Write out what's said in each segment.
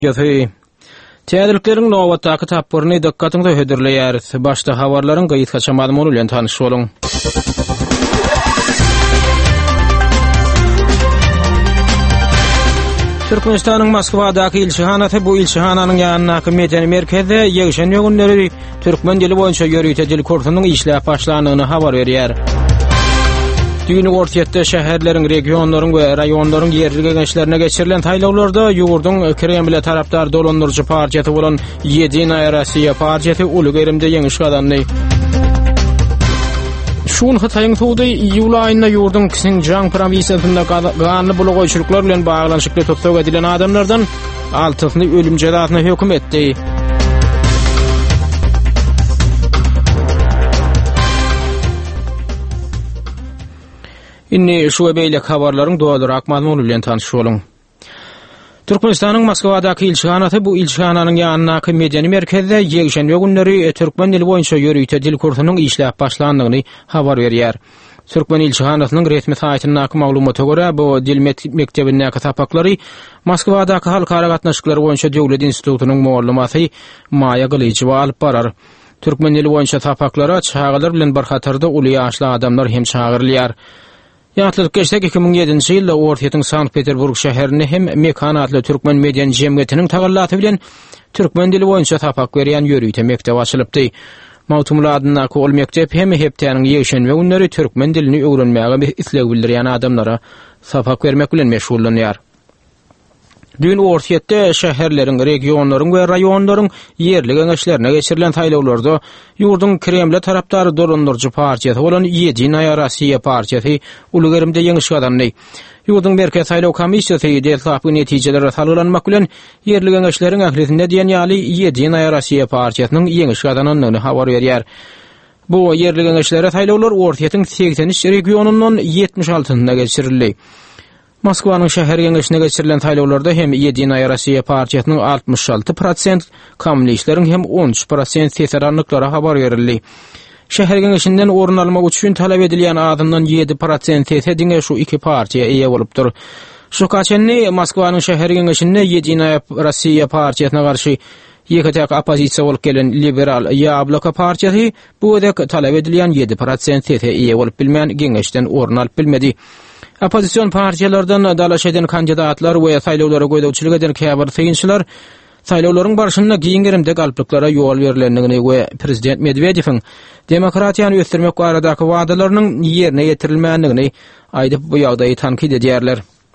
Ýa-da Täzeliklerin nowatdaky tapbyryny dikkatyňizde höderleýär. Başda habarlaryň gaýyt kaçamadymy bilen tanyş boluň. Türkmenistanyň Moskwadaky ilçihanaty bu ilçihananyň ýanyna medeni merkezde ýegşen ýöňleri türkmen dili boýunça ýörüýte dil kursunyň işläp başlandygyny habar berýär. Düýnü ortaýatda şäherleriň, regionlaryň we raýonlaryň ýerli gençlerine geçirilen taýlawlarda ýurduň Kreml tarapdar dolandyrjy partiýasy bolan Yedinaya Rossiya partiýasy Ulugerimde ýeňiş gadandy. Şun Hataýyň tuğdy iýul aýynda ýurduň Xinjiang prowinsiyasynda ganly bulagoýçylyklar bilen baglanyşykly tutsak edilen adamlardan 6-syny ölüm jazasyna hökm etdi. Inni şu beýlek habarlaryň doýarak mazmuny bilen tanyş boluň. Türkmenistanyň Moskwadaky ilçihanaty bu ilçihananyň ýanyna medeni merkezde ýegşen ýöňleri türkmen dili boýunça ýörüýte dil kursunyň işläp başlandygyny habar berýär. Türkmen ilçihanatynyň resmi saýtyna maglumata görä bu dil mektebiniň tapaklary Moskwadaky halkara gatnaşyklar boýunça döwlet institutynyň muallimaty Maya Glyçywa alyp barar. Türkmen dili boýunça tapaklara çağalar bilen bir hatarda uly ýaşly adamlar hem çağırylýar. Ýatlyk geçsek 2007-nji ýylda Ortaýatyň Sankt-Peterburg şäherini hem Mekan adly türkmen median jemgyýetiniň tagallaty bilen türkmen dili boýunça tapak berýän ýörüýte mektep açylypdy. Mawtumly adyna ol mektep hem hepdeniň ýeşen we günleri türkmen dilini öwrenmäge isleg bildirýän adamlara tapak bermek bilen meşgullanýar. Dün Ortaýatda şäherleriň, regionlaryň we raýonlaryň ýerli gençlerine geçirilen taýlawlarda ýurduň Kreml tarapdary dolandyrjy partiýasy bolan Yedinaya Rossiya partiýasy Ulugerimde ýeňiş gadandy. Ýurduň merkez saýlaw komissiýasy deltapy netijelere salylanmak bilen ýerli gençleriň ählisinde diýen ýaly Yedinaya Rossiya partiýasynyň ýeňiş gadananyny habar berýär. Bu ýerli gençlere saýlawlar Ortaýatyň 80 regionundan 76-syna geçirildi. Moskwanyň şäher ýeňişine geçirilen taýlawlarda hem Yedinaya Rossiya partiýasynyň 66%, kommunistleriň hem 13% seseranlyklary habar berildi. Şäher ýeňişinden orun almak üçin talap edilýän adamdan 7% sesediňe şu iki partiýa eýe bolupdyr. Şu kaçenni Moskwanyň şäher ýeňişinde Yedinaya Rossiya partiýasyna garşy ýeketek opozisiýa bolup gelen liberal Ýablaka partiýasy bu edek talap edilýän 7% sese eýe bolup bilmän geňeşden orun alyp bilmedi. Opozisiýon partiýalardan dalaş eden kandidatlar we saýlawlara goýdawçylyk eden käbir saýynçylar saýlawlaryň barşynda giňerimde galpliklara ýol berilendigini we prezident Medvedewiň demokratiýany ösdürmek baradaky wadalarynyň ýerine ýetirilmändigini aýdyp bu ýagdaýy tankid edýärler.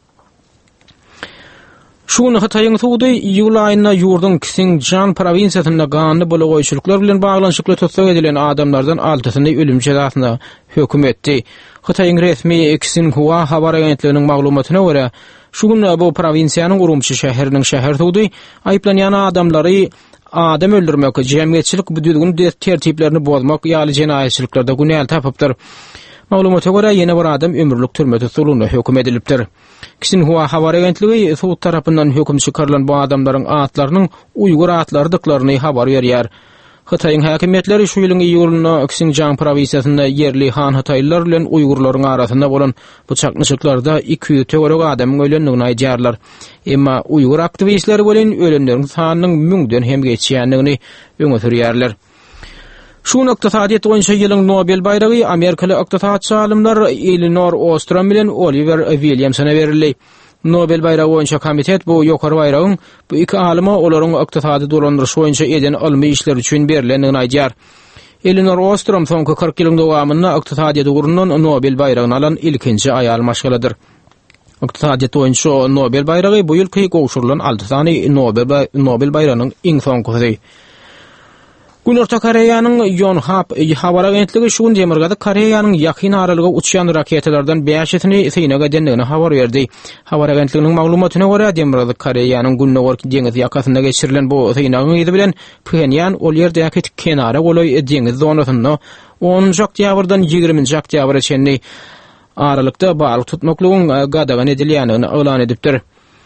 Şunu Hataýyň tuğdy iýul aýynda ýurduň Xinjiang prowinsiyasynda ganly bulagoýçylyklar bilen baglanyşykly tutsak edilen adamlardan 6-syny ölüm jazasyna hökm etdi. Hataýyň resmi Xinhua habar agentliginiň maglumatyna görä, şu gün bu provinsiýanyň Urumçy şäheriniň şäher tuğdy aýplanýan adamlary adam öldürmek, jemgyýetçilik bu düzgün tertiplerini bozmak ýaly jenaýetçiliklarda günäl tapypdyr. Maglumata görä ýene bir adam ömürlük türme tutulugyna hökm edilipdir. Xinhua habar agentligi Suud tarapyndan hökm çykarylan bu adamlaryň atlarynyň Uygur atlardyklaryny habar berýär. Hataýyň häkimetleri şu ýylyň iýulynda Xinjiang prowinsiyasynda ýerli Han Hataýlylar bilen Uygurlaryň arasynda bolan bu çaknyşyklarda 200 töwerek adamyň ölendigini aýdýarlar. Emma Uygur aktivistleri bilen ölenleriň sanynyň 1000den hem geçýändigini öňe sürýärler. Şu iqtisadiýet boýunça ýylyň Nobel baýragy Amerikaly iqtisadçy alimler Elinor Ostrom bilen Oliver Williamsona berildi. Nobel baýragy boýunça komitet bu ýokary baýragyň bu iki alyma olaryň iqtisady dolandyrýş boýunça eden ilmi işler üçin berilendigini aýdýar. Elinor Ostrom soňky 40 ýylyň dowamynda iqtisadiýet ugrundan Nobel baýragyny alan ilkinji aýal maşgaladyr. Iqtisadiýet boýunça Nobel baýragy bu ýyl gowşurulan 6 sany Nobel baýragynyň iň soňkysy. Günorta Koreýanyň Yonhap habar agentligi şu gün demirgady Koreýanyň ýakyn aralyga uçýan raketalardan 5-sini synaga edendigini habar berdi. Habar agentliginiň maglumatyna görä demirgady Koreýanyň Günnowar deňiz ýakasynda geçirilen bu synagyň ýyly bilen Pjönýan ol ýerde kenara boluy deňiz zonasynda 10 oktýabrdan 20 oktýabra çenli aralykda balyk tutmaklygyň gadagan edilýänini elan edipdir.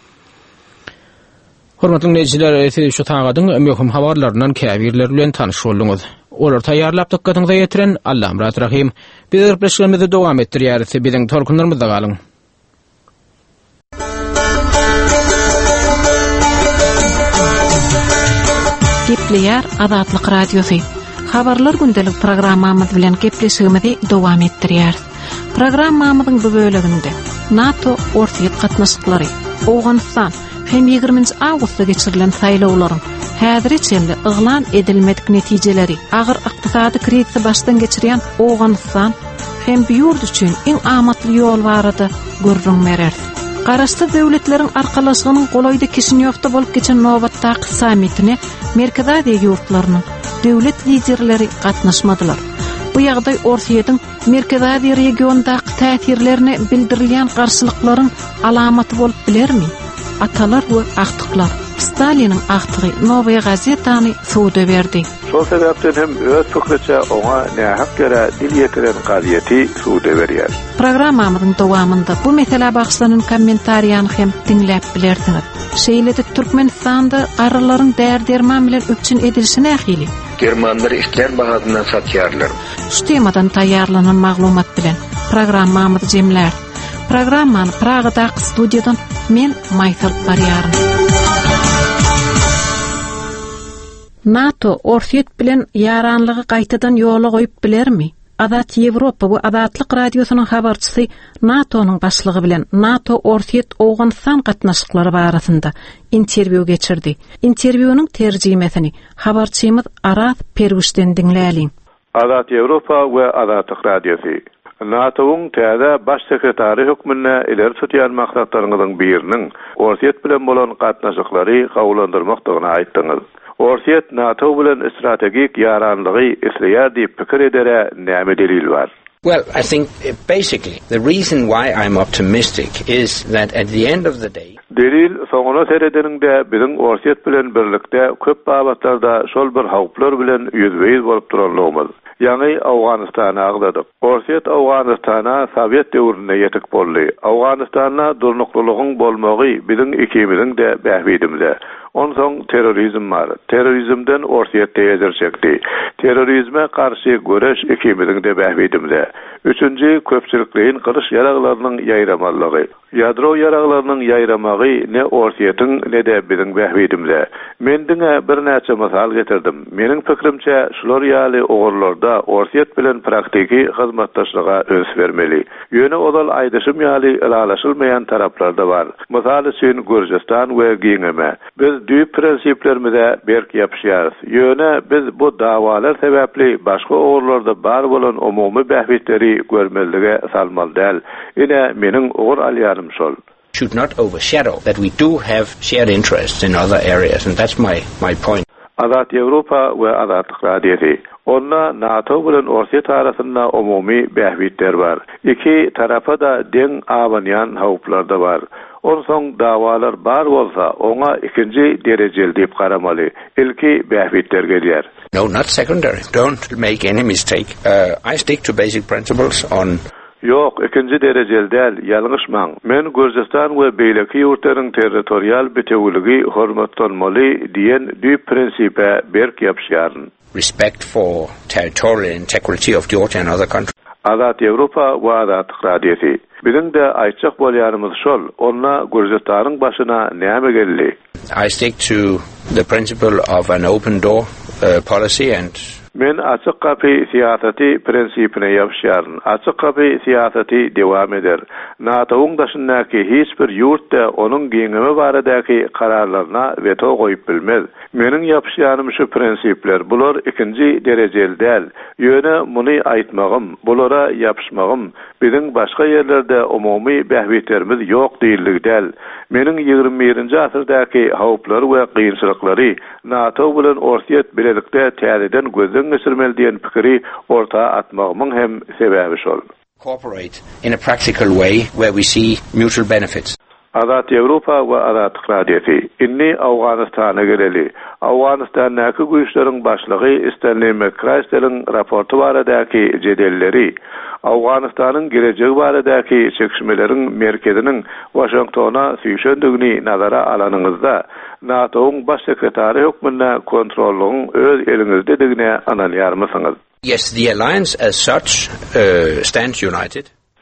Hormatly dinleyijiler, siz şu taňadyň möhüm habarlarynyň käbirleri bilen tanyş bolduňyz. Olar taýýarlap dikkatyňize ýetiren Allahym rahim. Biz birleşigimizi dowam etdirýäris. Biziň torkunlarymyzda galyň. Nükleer Azatlyk Radiosu. Habarlar gündelik programmamız bilen gepleşigimizi dowam etdirýär. Programmamyzyň bu bölüminde NATO ortaýat gatnaşyklary, Awganistan hem 20 awgustda geçirilen saýlawlaryň häzir içinde yglan edilmedik netijeleri, agyr ykdysady krizisi başdan geçirýän Awganistan hem bu ýurt üçin iň amatly ýol barady görürüňmerer. Garaşdy döwletleriň arkalaşygynyň golaýda Kišiňowda bolup geçen nobatdaky sammitine Merkez Aziýa ýurtlarynyň döwlet liderleri gatnaşmadylar. Bu ýagdaý ortaýatyň Merkez Aziýa regionundaky täsirlerini bildirilýän garşylyklaryň alamaty bolup bilermi? Atalar we agtyklar Staliniň agtygy Novaya gazetany suwda berdi. Şol sebäpden hem öz fikriçe oňa nähak göre dil ýetiren gaziýeti suwda berýär. Programmamyzyň dowamında bu mesele bagşlanan kommentariýany hem dinläp bilersiňiz. Şeýlede Türkmenistanda garrylaryň där-derman bilen öpçün edilişi nähili? Germanlar ihtiýar bahadyna satýarlar. Şu temadan taýýarlanan maglumat bilen programmamyzy jemlär. Programmany Pragadaky studiýadan men Maýsal barýarym. NATO ortaýat bilen ýaranlygy gaýtadan ýola goýup bilermi? Azat Ýewropa we Azatlyk radiosynyň habarçysy NATO'nyň başlygy bilen NATO ortaýat Awganistan gatnaşyklary barasynda interwiu geçirdi. Interwiunyň terjimesini habarçymyz Aras Perwişden dinläliň. Azat Ýewropa we Azatlyk radiosy NATO'nun täze baş sekretary hökmüne ileri tutýan maksatlarynyň biriniň ortaýat bilen bolan gatnaşyklary gawlandyrmakdygyny aýtdyňyz. Ortaýat NATO bilen strategik ýaranlygy isleýär diýip pikir edere näme delil bar? Well, I think basically the reason why I'm optimistic is that at the end of the day delil soňuna seredeninde biziň ortaýat bilen birlikde köp babatlarda şol bir hawplar bilen ýüzbeýiz bolup duranlygymyz. Ýani Awganistana agdadyk. Ortaýat Awganistana Sowet döwrüne ýetik boldy. Awganistana durnuklygyň bolmagy biziň ikimiziň de bähbidimizde. Onsoň terrorizm bar. Terrorizmden ortaýat täzer çekdi. Terrorizme karşı göreş ikimiziň de bähbidimizde. Üçünji köpçülikliň gyryş ýaraglarynyň ýaýramalygy. Ýadro ýaraglarynyň ýaýramagy ne ortaýatyň ne de biziň bähbidimizde. Men diňe bir näçe mysal getirdim. Meniň pikirimçe şular ýaly ogurlarda ortaýat bilen praktiki hyzmatdaşlyga öns bermeli. Ýöne odal aýdyşym ýaly ilalaşylmaýan taraplarda bar. Mysal üçin Gürjistan we giňeme. Biz düýp prinsiplerimize berk ýapýarys. Ýöne biz bu dawalar sebäpli başga ogurlarda bar bolan umumy bähbitleri görmelige salmaly däl. Ine meniň ogur alýarym şol. Should not overshadow that we do have shared interests in other areas, and that's my point. Azat Ýewropa we Azatlyk radiosy. Onda NATO bilen ortaýat arasynda umumy bähbitler bar. Iki tarafa da deň awanýan hawplar da bar. Onsoň dawalar bar bolsa, oňa ikinji derejeli diýip garamaly. Ilki bähbitler gelýär. No, not secondary. Don't make any mistake. I stick to basic principles on. Yok, ikinji derejeli däl, ýalňyşmaň. Men Gürjistan we beýleki ýurtlaryň territorial bütewligi hormatlanmaly diýen düýp prinsipe berk ýapýaryn. Respect for territorial integrity of Georgia and other countries. Azat Ýewropa we Azatlyk radiosy. Biziň de aýtjak bolýanymyz şol, onda Gürjistanyň başyna näme geldi? I stick to the principle of an open door policy and men açyk kapy siýasaty prinsipine ýapýaryn. Açyk kapy siýasaty dewam eder. NATO'nun daşyndaky hiç bir ýurtda onuň giňimi baradaky kararlaryna veto goýup bilmez. Meniň ýapýanym şu prinsipler. Bular ikinji derejeli däl. Ýöne muny aýtmagym, bulara ýapyşmagym biziň başga ýerlerde umumy bähbitlerimiz ýok diýiligi däl. Meniň 21-nji asyrdaky hawplar we gynçylyklary NATO bilen ortaýat bilelikde täzeden gözden geçirmeli diýen pikiri orta atmagymyň hem sebäbi şol. Cooperate in a practical way where we see mutual benefits. Azat Ýewropa we Azatlyk radiosy. Inni Awganistana geleli. Awganistanyň güýçleriň başlygy Stanley McChrystal'yň raporty baradaky jedelleri Awganistanyň gelejegi baradaky çekişmeleriň merkeziniň Washingtona süýşendigini nazara alanyňyzda NATO'nun baş sekretary hökmünde kontrolüň öz eliňizdedigine analýarmysyňyz? Yes, the alliance as such stands united.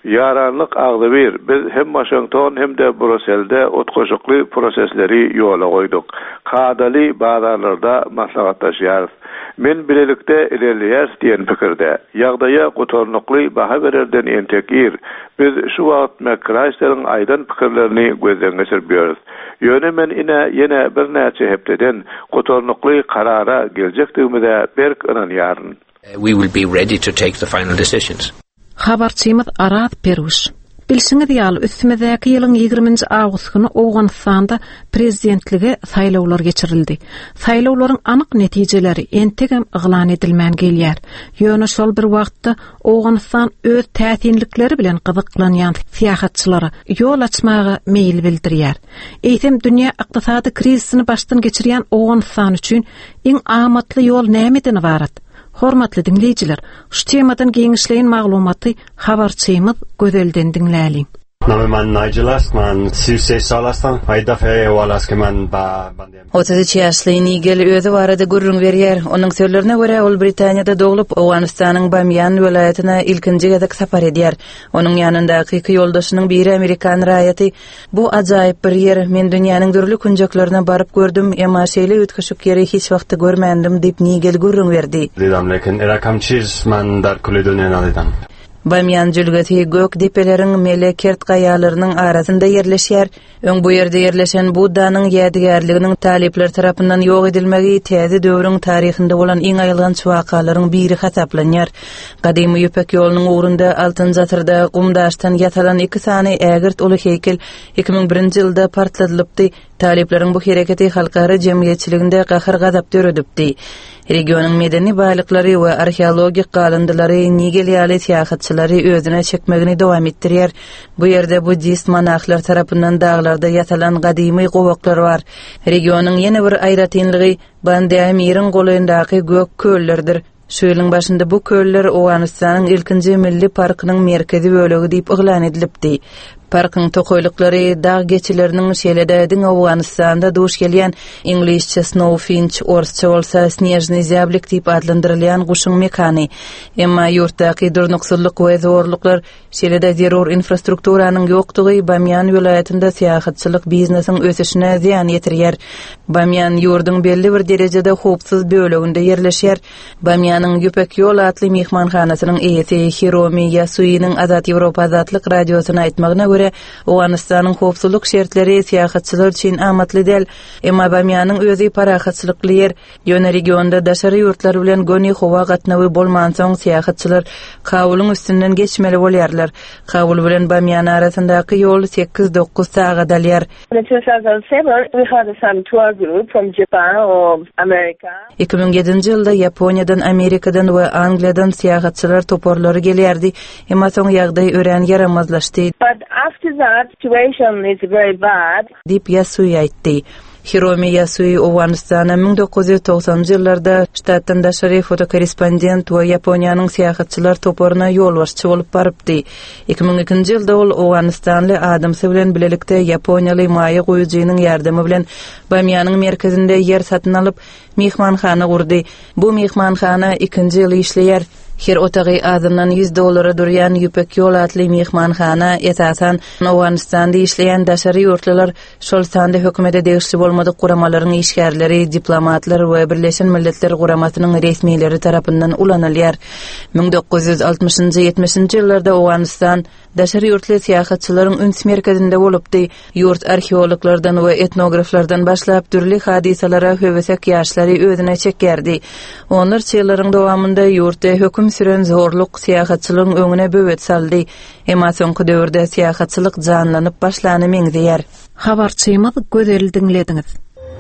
Yaranlyk agdy bir. Biz hem Washington hem de Brüsselde otgoşukly prosesleri ýola goýduk. Kadaly bazarlarda maslahatlaşýarys. Men bilelikde ilerleýär diýen pikirde. Ýagdaýa gotornukly baha bererden entekir. Biz şu wagt McChrysler'ın aýdan pikirlerini gözden geçirýärys. Ýöne men ýene bir näçe hepdeden gotornukly karara geljekdigimizde berk inanýaryn. We will be ready to take the final decisions. Habarçymyz Arat Peruş. Bilsiňiz ýaly üstümedäki ýylyň 20-nji awgustyny Owganystanda prezidentlige saýlawlar geçirildi. Saýlawlaryň anyk netijeleri entegem yglan edilmän gelýär. Ýöne şol bir wagtda Owganystan öz täsinlikleri bilen gyzyklanýan syýasatçylary ýol açmagy meýil bildirýär. Eýtem dünýä ykdysady krizisini başdan geçirýän Owganystan üçin iň amatly ýol nämeden ibarat? Hormatly dinleyijiler, şu temadan geňişleýän maglumaty habarçymyz Gözelden dinläli. Man Nigel Asman, Suisse Salastan, Aydafe Walaskeman ba. 33 ýaşly Nigel özü barada gurrun berýär. Onuň sözlerine görä ol Britaniýada dogulup Owganystanyň Bamiyan welaýatyna ilkinji gezek sapar edýär. Onuň ýanyndaky iki ýoldaşynyň biri Amerikan raýaty. Bu ajaýyp bir ýer. Men dünýäniň dürli kunjaklarına baryp gördüm, emma şeýle ötkeşik ýeri hiç wagtda görmändim diýip Nigel gurrun berdi. Dedem lekin erakamçyz man dar kuledonen alydan. Bamiyan jülgeti gök dipeleriň melekert gaýalarynyň arasynda ýerleşýär. Öň bu ýerde ýerleşen bu danyň ýadygarlyginiň talipler tarapyndan ýok edilmegi täze döwrüň taryhynda bolan iň aýylgan çwakalaryň biri hasaplanýar. Gadymy ýöpek ýolunyň ugrunda altyn zatyrda gumdaşdan ýatalan iki sany ägirt uly heýkel 2001-nji ýylda partladylypdy. Talipleriň bu hereketi halkara jemgyýetçiliginde gahyr gazap döredipdi. Regionyň medeni baýlyklary we arheologik galındylary Nigel ýaly syýasatçylary özüne çekmegini dowam etdirýär. Bu ýerde buddist monahlar tarapyndan dağlarda ýatalan gadymy gowaklar bar. Regionyň ýene bir aýratynlygy Bandamiryň golandaky gök köllerdir. Şu ýylyň başynda bu köller Owganystanyň ilkinji milli parkynyň merkezi bölegi diýip yglan edilipdi. Parkyň tokoýlyklary dağ geçileriniň şeýledädiň Owganystanda duş gelýän inglizçe snowfinch, orsça bolsa snejny zäblik diýip adlandyrylýan guşuň mekany. Emma ýurtdaky durnuksullyk we zorluklar şeýlede zerur infrastrukturanyň ýokdugy Bamiyan welaýatynda syýasatçylyk biznesiň ösüşine ziýan ýetirýär. Bamiyan ýurduň belli bir derejede howpsuz böleginde ýerleşýär. Bamiyanyň Ýöpek ýol atly mehmanhanasynyň eýesi Hiromi Yasui'niň Azat Ýewropa Azatlyk radiosyna aýtmagyna görä, Owganystanyň howpsuzlyk şertleri syýasatçylar üçin amatly däl. Emma Bamiyanyň özü parahatçylykly ýer. Ýöne regionda daşary ýurtlar bilen göni howa gatnawy bolman soň syýasatçylar kabulyň üstünden geçmeli bolýarlar. Kabul bilen Bamiyan arasyndaky ýol 8-9 sagat alýar. In 2007 we had some tour group from Japan or America. 2007-nji ýylda Ýaponiýadan, Amerikadan we Angliýadan syýasatçylar toporlary gelýärdi. Emma soň ýagdaý ören yaramazlaşdy. But after that situation is very bad. Diýip Yasui aýtdy. Hiromi Yasui Owganystana 1990-njy ýyllarda ştatdan daşary fotokorrespondent we Ýaponiýanyň syýasatçylar toporuna ýolbaşçy bolup barypdy. 2002-nji ýylda ol Owganystanly adamsy bilen bilelikde Ýaponiýaly maýa goýujynyň ýardamy bilen Bamiyanyň merkezinde ýer satyn alyp mehmanhana gurdy. Bu mehmanhana 2-nji ýyl işleýär. Her otagy azyndan $100 durýan Ýöpek ýol atly mehmanhana esasan Owganystanda işleýän daşary ýurtlar şol sanda hökümete degişli bolmadyk guramalaryň işgärleri, diplomatlar we Birleşen Milletler Guramasynyň resmiýetleri tarapyndan ulanylýar. 1960-njy 70-nji ýyllarda Owganystan daşary ýurtly syýasatçylaryň üns merkezinde bolupdy. Ýurt arheologlardan we etnograflardan başlap türli hadisalara höwesek ýaşlary özüne çekýärdi. Onlar çyllaryň dowamında ýurtda höküm süren zorluk syýasatçylygyň öňüne böwet saldy. Emma soňky döwürde syýasatçylyk janlanyp başlany meňzeýär. Habarçymyz Gözel dinlediňiz.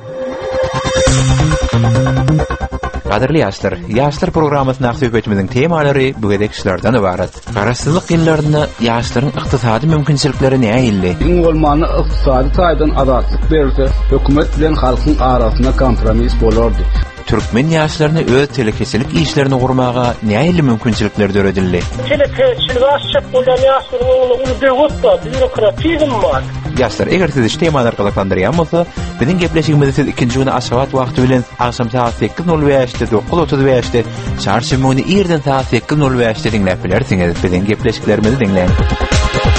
Gaderli ýaşlar programmasyna söhbetimiziň temalary bu gedekçilerden ibaret. Garaşsyzlyk ýyllaryna ýaşlaryň ykdysady mümkinçilikleri näýildi? Iň bolmany ykdysady taýdan azatlyk berse, hökümet bilen halkyň arasyna kompromis bolardy. Türkmen ýaşlaryny öz telekeselik işlerini gurmaga näýeli mümkinçilikler döredildi? Telekeselik aşçak bolan ýaşlaryň uzdewotda bürokratizm bar. Ýaşlar eger siz temalar galaklandyrýan bolsa, biziň gepleşigimizi siz ikinji güni aşagat wagty bilen akşam saat 8:05-de 9:35-de çarşymyny ýerden saat 8:05-de dinläp bilersiňiz. Biziň gepleşiklerimizi dinleyin.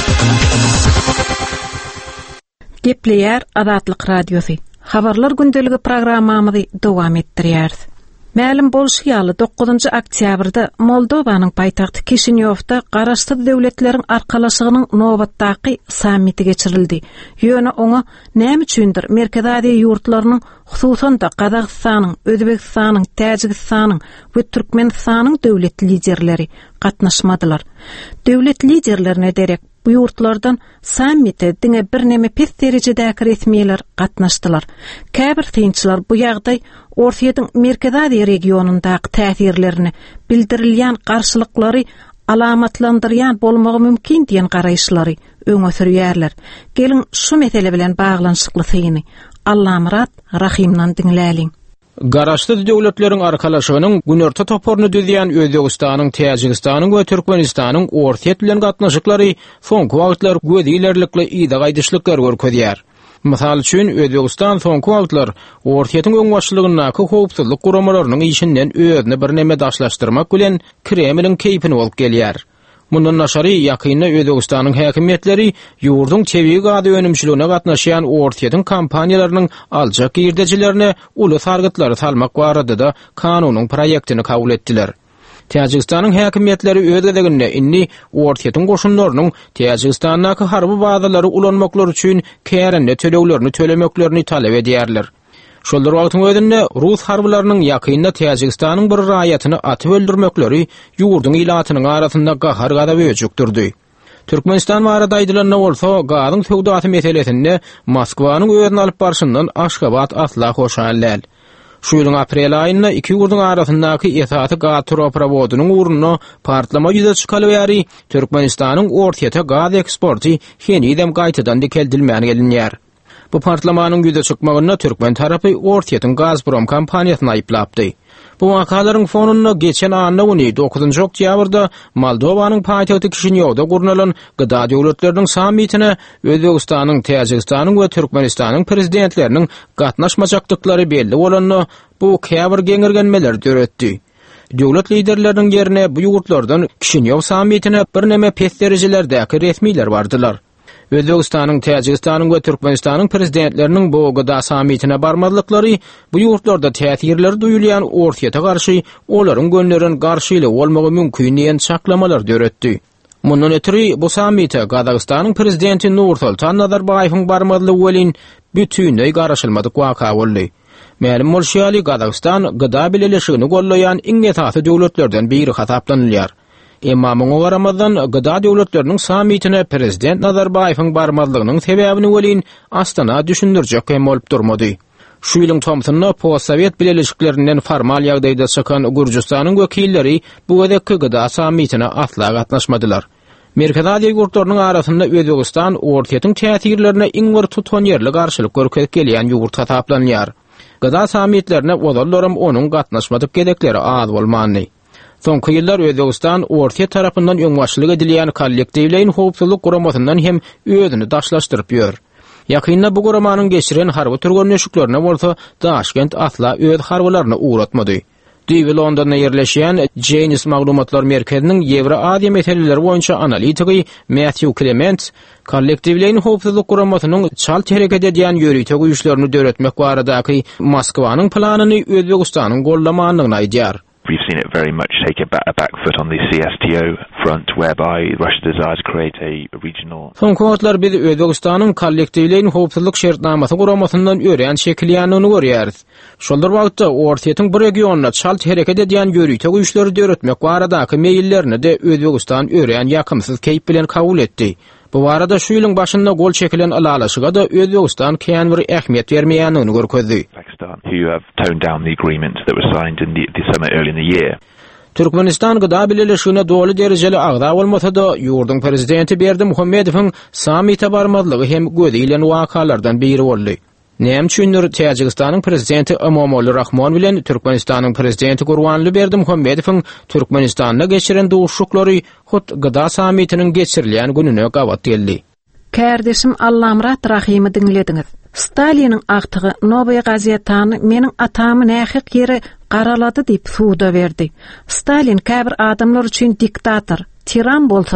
Gepleyer Adatlyk Radiosu. Habarlar gündeligi programmamyzy dowam etdirýär. Ma'lum bolşýaly 9-njy oktýabrda Moldowanyň paýtagty Kişinýowda garaşsyz döwletleriň arkalaşygynyň nobatdaky sammiti geçirildi. Ýöne oňa näme üçindir Merkez Aziýa ýurtlarynyň, hususan da Gazagstanyň, Özbekistanyň, Täjikistanyň we Türkmenistanyň döwlet liderleri gatnaşmadylar. Döwlet liderlerine derek bu yurtlardan sammite diňe bir neme pes derejedäki resmiýetler gatnaşdylar. Käbir synçylar bu ýagdaý Orsiýatyň Merkez Aziýa regionundaky täsirlerini, bildirilýän garşylyklary alamatlandyrýan bolmagy mümkin diýen garaýşlary öňe sürýärler. Gelin şu mesele bilen baglanşykly syny Allamrat Rahimdan dinläliň. Garaşsyz döwletleriň arkalaşygynyň günerti toporunu düzýän Özbegistanyň, Täjikistanyň we Türkmenistanyň Orsiýet bilen gatnaşyklary soňky wagtlar gözi ilerlikli ýa-da gaýdyşlyklar görkezýär. Mysal üçin Özbegistan soňky wagtlar Orsiýetyň öňbaşçylygynaky howpsuzlyk guramalarynyň işinden özüne bir neme daşlaşdyrmak bilen Kremliň keýpini bolup gelýär. Mundan naşary ýakynda Özbegistanyň häkimetleri ýurdun çevigi gady önümçiligine gatnaşýan Orsiýetyň kampaniýalarynyň aljak girdejilerine uly sargytlary salmak barada da kanunyň proýektini kabul etdiler. Täjikistanyň häkimetleri öýdeginde inni Orsiýetyň goşunlarynyň Täjikistanyň harby bazalary ulanmaklary üçin kärende töleglerini tölemeklerini talep edýärler. Şollar wagtyň özünde Rus harbylarynyň ýakynda Täjikistanyň bir raýatyny atyp öldürmekleri ýurdun ilatynyň arasynda gahar gada öýjükdirdi. Türkmenistan barada aýdylan bolsa, gazyň söwdasy meselesinde Moskwanyň özüni alyp barşyndan Aşgabat asla hoşalläl. Şu ýylyň aprel aýynda iki ýurdun arasyndaky esasy gaz troprowodynyň urunyna partlama ýüze çykaly bäri Türkmenistanyň Orsiýeta gaz eksporty henidem gaýtadan dikeldilmäni gelinýär. Bu partlamanyň ýüze çykmagyna Türkmen tarapy Orsiýetyň Gazprom kompaniýasyny aýplapdy. Bu wakalaryň fonunda geçen anda 9-njy oktýabrda Moldowanyň paýtagty Kişinýowda gurnalan gyda döwletleriniň sammitine Özbegistanyň, Täjikistanyň we Türkmenistanyň prezidentleriniň gatnaşmajakdyklary belli bolanyny bu käbir geňirgenmeler döretdi. Döwlet liderleriniň ýerine bu ýurtlardan Kişinýow sammitine bir neme pes derejelerdäki resmiýetler bardylar. Özbegistanyň, Täjikistanyň we Türkmenistanyň prezidentleriniň bu gyda sammitine barmadyklary bu ýurtlarda täsirleri duýulýan Orsiýeta garşy olaryň gönlerin garşyly bolmagy mümkin diýen çaklamalar döretdi. Mundan ötürü bu sammite Gazagstanyň prezidenti Nursultan Nazarbaýewiň barmadylygy welin bütünlüği garaşylmadyk waka boldy. Ma'lum bolşýaly Gazagstan gyda bileşigini gollaýan iň esasy döwletlerden biri hasaplanýar. Emma muňa garamazdan gyda döwletleriniň sammitine prezident Nazarbaýewiň barmadylygynyň sebäbini welin Astana düşündirjek hem bolup durmady. Şu ýylyň Tomsonda post-sowet bileşiklerinden formal ýagdaýda çykan Gürjistanyň wekilleri bu gedekki gyda sammitine asla gatnaşmadylar. Merkez Aziýa ýurtlarynyň arasynda Özbegistan Orsiýetyň täsirlerine iň bir tutan ýerli garşylyk görkezip gelýän ýurt hasaplanýar. Gyda sammitlerine odallaram onuň gatnaşmadyk gedekleri az bolmany. Soňky ýyllar Özbegistan Orsiýet tarapyndan öňbaşçylyk edilýän kollektiwleýin howpsuzlyk guramasyndan hem özüni daşlaşdyryp ýör. Ýakynda bu guramanyň geçiren harby türgönleşiklerine bolsa Daşkent asla öz harbylaryny uğratmady. Diwi Londonda ýerleşýän Janes Maglumatlar Merkeziniň Ýewra-Aziýa meseleleri boýunça analitigi Matthew Clement kollektiwleýin howpsuzlyk guramasynyň çalt hereket edýän ýöriýte güýçlerini döretmek baradaky Moskwanyň planyny Özbegistanyň gollamanlygyny aýdýar. We've seen it very much take a back foot on the CSTO front, whereby Russia desires to create a regional... Soňky wagtlar biz Özbegistanyň kollektiwleýin howpsuzlyk şertnamasy guramasyndan öýren şekilýanyny görýäris. Şoldur wagtda Orsiýetyň bir regionuna çalt hereket edýän ýöriýte güýçleri döretmek baradaky meýillerini de Özbegistan öýren ýakymsyz keýp bilen kabul etdi. Bu arada şu ýylyň başynda gol çekilen alalaşyga da Özbegistan kän bir ähmiýet bermeýänini görkezdi. Who have toned down the agreement that was signed in the summer early in the year. Türkmenistan gyda bileşigine dowly derejeli agda bolmasa da ýurdun prezidenti Berdimuhammedowyň sammite barmadylygy hem gözilen wakalardan biri boldy. Näme üçindir Täjikistanyň prezidenti Emomali Rahmon bilen Türkmenistanyň prezidenti Gurbanly Berdimuhammedowyň Türkmenistanda geçiren dowuşuklary hut gyda sammitiniň geçirilýän gününe gabat geldi. Kärdeşim Allamrat Rahimy dinlediňiz. Stalinin agtygy Noboy gazetany meniň atamy nähik ýere garalady diýip suwda berdi. Stalin käbir adamlar üçin diktator, tiran bolsa da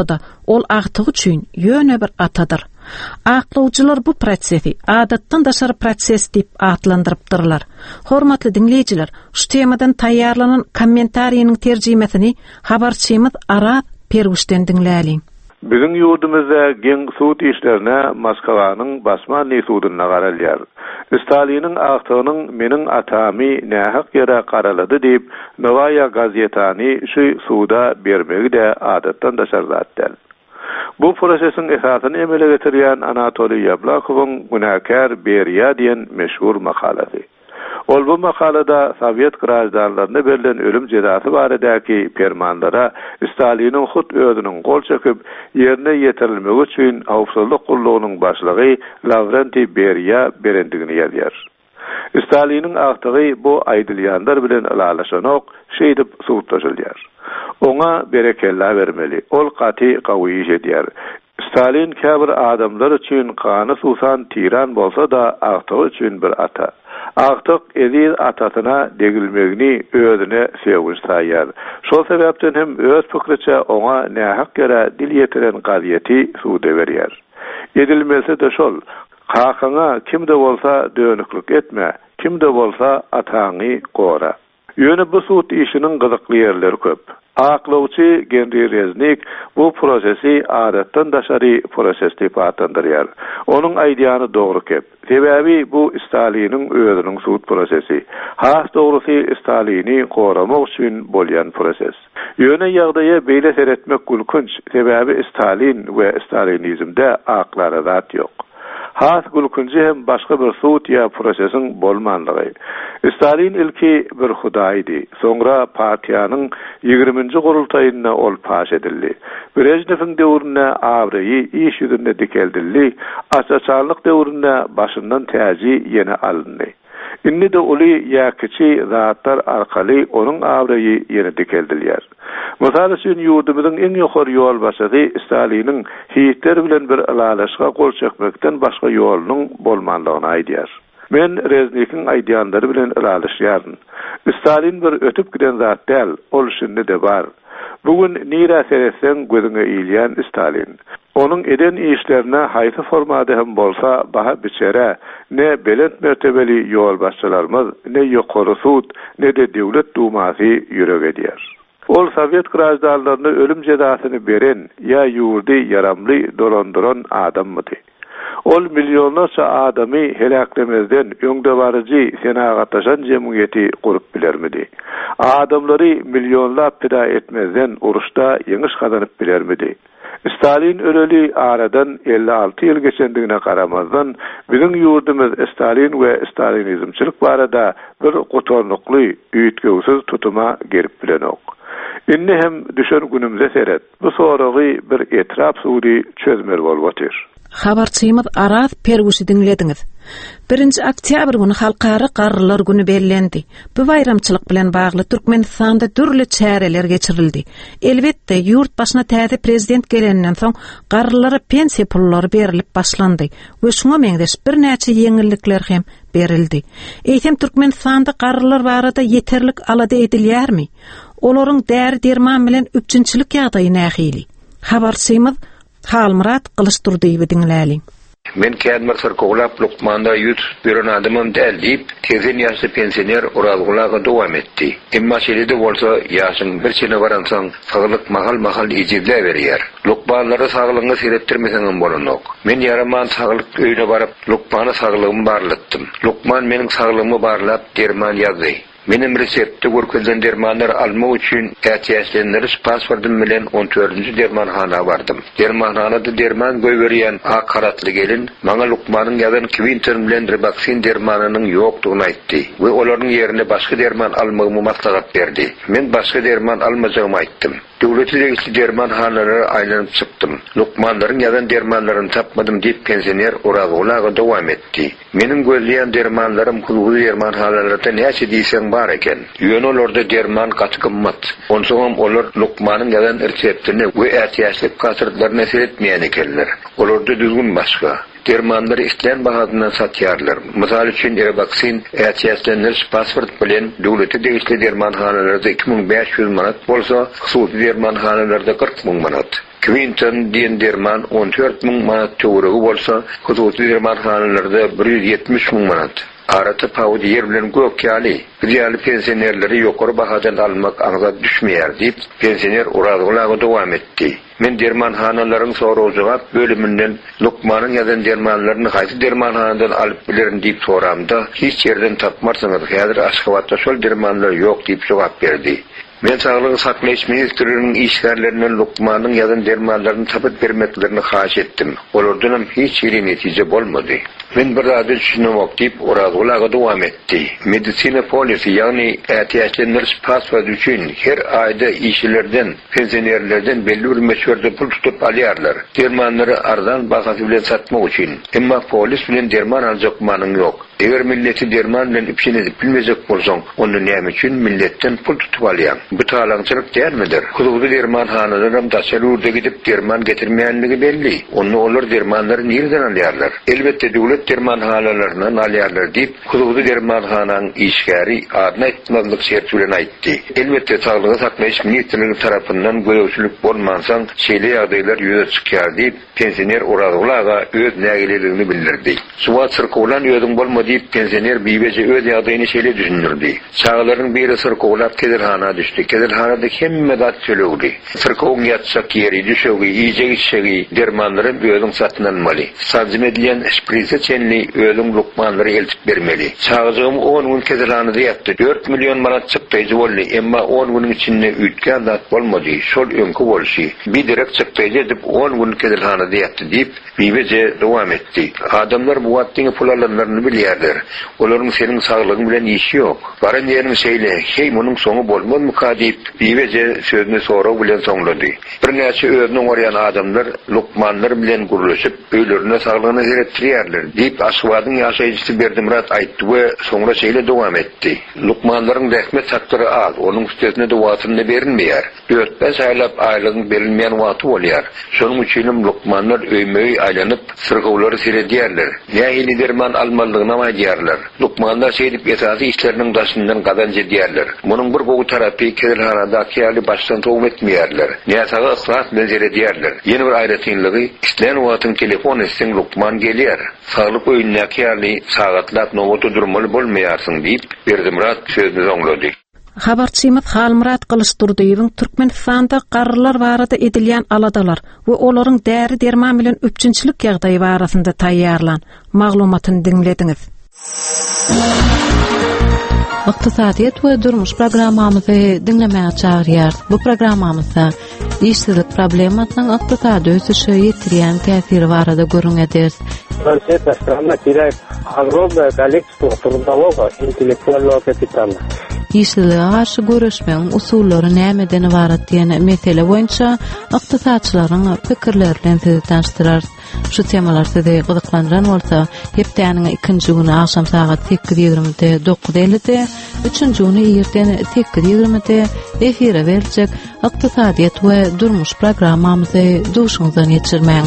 ol agtygy üçin ýöne bir atadyr. Aklawçylar bu prosesi adatdan daşary proses diýip atlandyrypdyrlar. Hormatly dinleýijiler, şu temadan taýýarlanan kommentariýanyň terjimesini habarçymyz Arat Pergüşden dinläliň. Bizim yurdumuzda gen suut işlerine Moskvanyň basma nesudyna garalýar. Stalin'in agtygynyň meniň atamy nähak ýere garalady diýip Novaya gazetany şu suuda bermegi de adatdan daşar zatdyr. Bu prosesin esasyny emele getirýän Anatoly Yablakowyň Günäkär Beriýa diýen meşhur makalasy. Ol bu makalada Sovyet grajdanlaryna berilen ölüm cezasy baradäki fermanlara Stalinin hut özüniň gol çekip ýerine ýetirilmegi üçin awfsuzlyk gullugynyň başlygy Lavrentiy Beriýa berendigini ýazýar. Stalinin agtygy bu aýdylýanlar bilen alalaşanok şeýdip suwtlaşylýar. Oňa berekella bermeli. Ol gaty gawy iş edýär. Stalin käbir adamlar üçin gany suwsan tiran bolsa da agtygy üçin bir ata. Agtyk eziz atasyna degilmegini özüne sevgüç taýýar. Şol sebäpden hem öz pikirçe oňa nähak ýere dil ýetiren gaziýeti suwda berýär. Edilmese de şol, hakyňa kimde bolsa dönüklik etme, kimde bolsa ataňy gora. Ýöne bu suwt işiniň gyzykly ýerleri köp. Aklawçy Henry Reznik bu prosesi adatdan daşary proses diýip atandyrýar. Onuň aýdýany dogry kep. Sebäbi bu Stalinin özüniň suwt prosesi. Has dogrusy Stalini goramak üçin bolýan proses. Ýöne ýagdaýa beýle seretmek gülkünç. Sebäbi Stalin we Stalinizmde aklara zat ýok. Has gülkünji hem başga bir suwt ýa prosesiň bolmandygy. Stalin ilki bir hudaýdy. Soňra partiýanyň 20-nji gurultaýyna ol paş edildi. Brejnewň döwrüne awraýy iş ýüzünde dikeldildi. Açaçarlyk döwrüne başyndan täji ýene alındy. Inni de uly ýa kiçi zatlar arkaly onuň awraýy ýene dikeldilýär. Mysal üçin ýurdumyzyň iň ýokary ýol başygy Stalinin Hitler bilen bir alalaşga gol çekmekden başga ýolunyň bolmandygyny aýdýar. Men Reznik'in aýdýanlary bilen alalaşýaryn. Stalin bir ötüp giden zat däl, ol şinde de bar. Bugün nira seretsen gözüňe iýilýän Stalin. Onuň eden işlerine haýsy formada hem bolsa baha biçere, ne belent mertebeli ýol başçylarymyz, ne ýokary suwt, ne de döwlet dumasy ýüreg edýär. Ol Sovyet grajdanlaryna ölüm cezasyny beren ýa ýurdy yaramly dolandyran adammy? Ol milyonlarça adamy helaklemezden öňde barjy senagatlaşan jemgyýeti gurup bilermidi? Adamlary milyonlap pida etmezden uruşda ýeňiş kazanyp bilermidi? Stalin öleli aradan 56 ýyl geçendigine garamazdan biziň ýurdumyz Stalin we Stalinizmçilik barada bir gotornukly, üýtgewsiz tutuma gerip bilenok. Inni hem düşen günümüze seret. Bu soragy bir etrap suwdy çözmer bolýar. Habarçymyz Arat Pergüşi dinlediňiz. 1-nji oktyabr güni halkara garrylar güni bellendi. Bu bayramçylyk bilen bagly Türkmenistanda türli çäreler geçirildi. Elbetde ýurt başyna täze prezident gelenden soň garrylara pensiýa pullary berilip başlandy we şuňa meňdeş bir näçe ýeňillikler hem berildi. Eýsem Türkmenistanda garrylar barada ýeterlik alada edilýärmi? Olaryň däri derman bilen üçinçilik ýagdaýy nähili? Habarçymyz Halmurat Kılıçdurdyýew dinläliň. Men kädmek sırkoglap Lukmanda ýüz biren adamym däl diýip, tezen ýaşly pensioner urazgulaga dowam etdi. Emma şeýle bolsa ýaşyň bir çene baransaň, saglyk mahal ejizle berýär. Lukmanlary saglygyny seretdirmeseň bolanok. Men ýaraman saglyk öýüne baryp, Lukmany saglygymy barlatdym. Lukman meniň saglygymy barlap derman ýazdy. Benim resepti görkezden dermanlar alma üçin ätiyaslenleri pasportum bilen 14-nji dermanhana bardım. Dermanhanada derman göýberýän ak karatly gelin maňa Lukmanyň ýazan Quinton bilen Rebaksin dermanynyň ýokdugyny aýtdy we olaryň ýerine başga derman almagymy maslahat berdi. Men başga derman almajagymy aýtdym. Döwletdäki dermanhanalary aýlanyp çykdym. Lukmanlaryň ýazan dermanlaryny tapmadym diýip pensioner urazgulaga dowam etdi. Meniň gözleýän dermanlarym kulgy dermanhanalarda näçe diýsen bar eken. Ýöne olorda derman gaty gymmat. Onsoňam olar Lukmanyň ýazan reseptini we ätiyaslyk kasyrtlaryna seretmeýän ekenler. Olorda düzgün başga dermanlar islen bahadyna satýarlar. Mysal üçin Rebaksin ätiyaslenler pasport bilen döwleti degişli dermanhanalarda 2500 manat bolsa, hususy dermanhanalarda 40 000 manat. Quinton diyen derman 14.000 manat töwregi bolsa, huduty dermanhanalarda 170.000 manat. Arata pawdy yer bilen gökýali, ýaly pensionerleri ýokary bahadan almak agzat düşmeýär diýip pensioner uradyglagy dowam etdi. Men dermanhanalaryň sorawyjyga bölümünden Lukmanyň ýazan dermanlaryny haýsy dermanhanadan alyp bilerin diýip soramda, hiç ýerden tapmarsaňyz, häzir Aşgabatda şol dermanlar ýok diýip jogap berdi. Men Sağlyk Saklaýyş Ministrliginiň işgärlerinden Lukmanyň ýazan dermanlaryny tapyp bermeklerini haýyş etdim. Olardan hiç ýeri netije bolmady. Men bir ady düşünmek diýip uradyglagy dowam etdi. Medisina polisi ýagny ätiýatçylar paswad üçin her aýda işçilerden, pensionerlerden belli bir meşgerde pul tutup alýarlar. Dermanlary arzan bahasy bilen satmak üçin. Emma polis bilen derman aljak manyň ýok. Eger milleti derman bilen ipşini bilmejek bolsaň, onu näme üçin milletten pul tutup alýar? Bu talaňçylyk dälmidir? Hududy dermanhanalarym daşalurda gidip derman getirmeýänligi belli. Onu olar dermanlary nereden alýarlar? Elbetde döwlet dermanhanalaryndan alýarlar diýip hududy dermanhanaň işgäri adna etmezlik şerti bilen aýtdy. Elbetde Sağlyk Saklaýyş Ministrligi tarapyndan görewçilik bolmansaň şeýle ýagdaýlar ýüze çykýar diýip pensioner uradyglaga öz nägileligini bildirdi. Suwa çyrkowlan ýödüň bolmady diýip pensioner bibeje öz ýagdaýyny şeýle düşünürdi. Çağlaryň biri çyrkowlap kedirhana düşdi. Kedirhanada hemme zat sölegdi. Çyrkowyň ýatsak ýeri, düşegi, ýyjek içegi dermanlary özüň satynanmaly. Sazym edilen şprisi çenli özüň lukmanlary eltip bermeli. Çağjygym 10 gün kedirhanada ýatdy. 4 million manat çykdyjy boldy. Emma 10 güniň içinde ütken zat bolmady. Şol öňkü bolşy. Bir direk çykdyjy diýip 10 gün kedirhanada ýatdy diýip bibeje dowam etdi. Adamlar bu wagtdyň pulalanyny bilýärler. Olaryň seniň saglygyň bilen işi ýok. Baran ýerini şeýle, hey munyň soňy bolmazmy ka diýip bibeje sözüni soraw bilen soňlady. Bir näçe özüniň orýan adamlar lukmanlar bilen guruluşyp öýlerine saglygyny zeretdirýärler diýip Aşgabatyň ýaşaýjysy Berdimrat aýtdy we soňra şeýle dowam etdi. Lukmanlaryň rehmet hakdyry az, onuň üstesine de watyny berilmeýär. 4-5 aýlap aýlygyň berilmeýän waty bolýar. Şonuň üçin lukmanlar öýmeýi aýlanyp sırgawlary seredýärler. Nähili derman almalygyna maýdýarlar. Lukmanlar şeýdip esasy işleriniň daşyndan gazanç edýärler. Munyň bir gowy tarapy kedirhanada ýaly başdan dowam etmeýärler. Näsaga ıhlas mezer edýärler. Ýeni bir aýratynlygy işlen watyň telefon etseň lukman gelýär. Saglyk öýündäki ýaly sagatlap nowaty durmaly bolmaýarsyň diýip Berdimrat sözüni soňlady. Habarçymyz Halmurat Kılıçdurdyýewiň Türkmenistanda garrylar barada edilýän aladalar we olaryň däri derman bilen öpçünçilik ýagdaýy barasynda taýýarlan maglumatyny dinlediňiz. Iqtisadiýet we durmuş programmamyzy dinlemäge çagyrýar. Bu programmamyzda işsizlik problemasynyň iqtisady ösüşe ýetirýän täsiri barada görüňedir. Концепт страна теряет огромное количество трудового и интеллектуального капитала. İşsizliğe karşı görüşmeň usullary nämeden ibaret diýen mesele boýunça iqtisadçylaryň pikirleri bilen sizi tanıştyrar. Şu temalar sizi gyzyklandyran bolsa, hepdeniň 2-nji güni akşam saat 8:20-de 9:50-de, 3-nji güni ýerden 8:20-de efire beriljek iqtisadiýet we durmuş programmamyzy duşuňyzdan geçirmäň.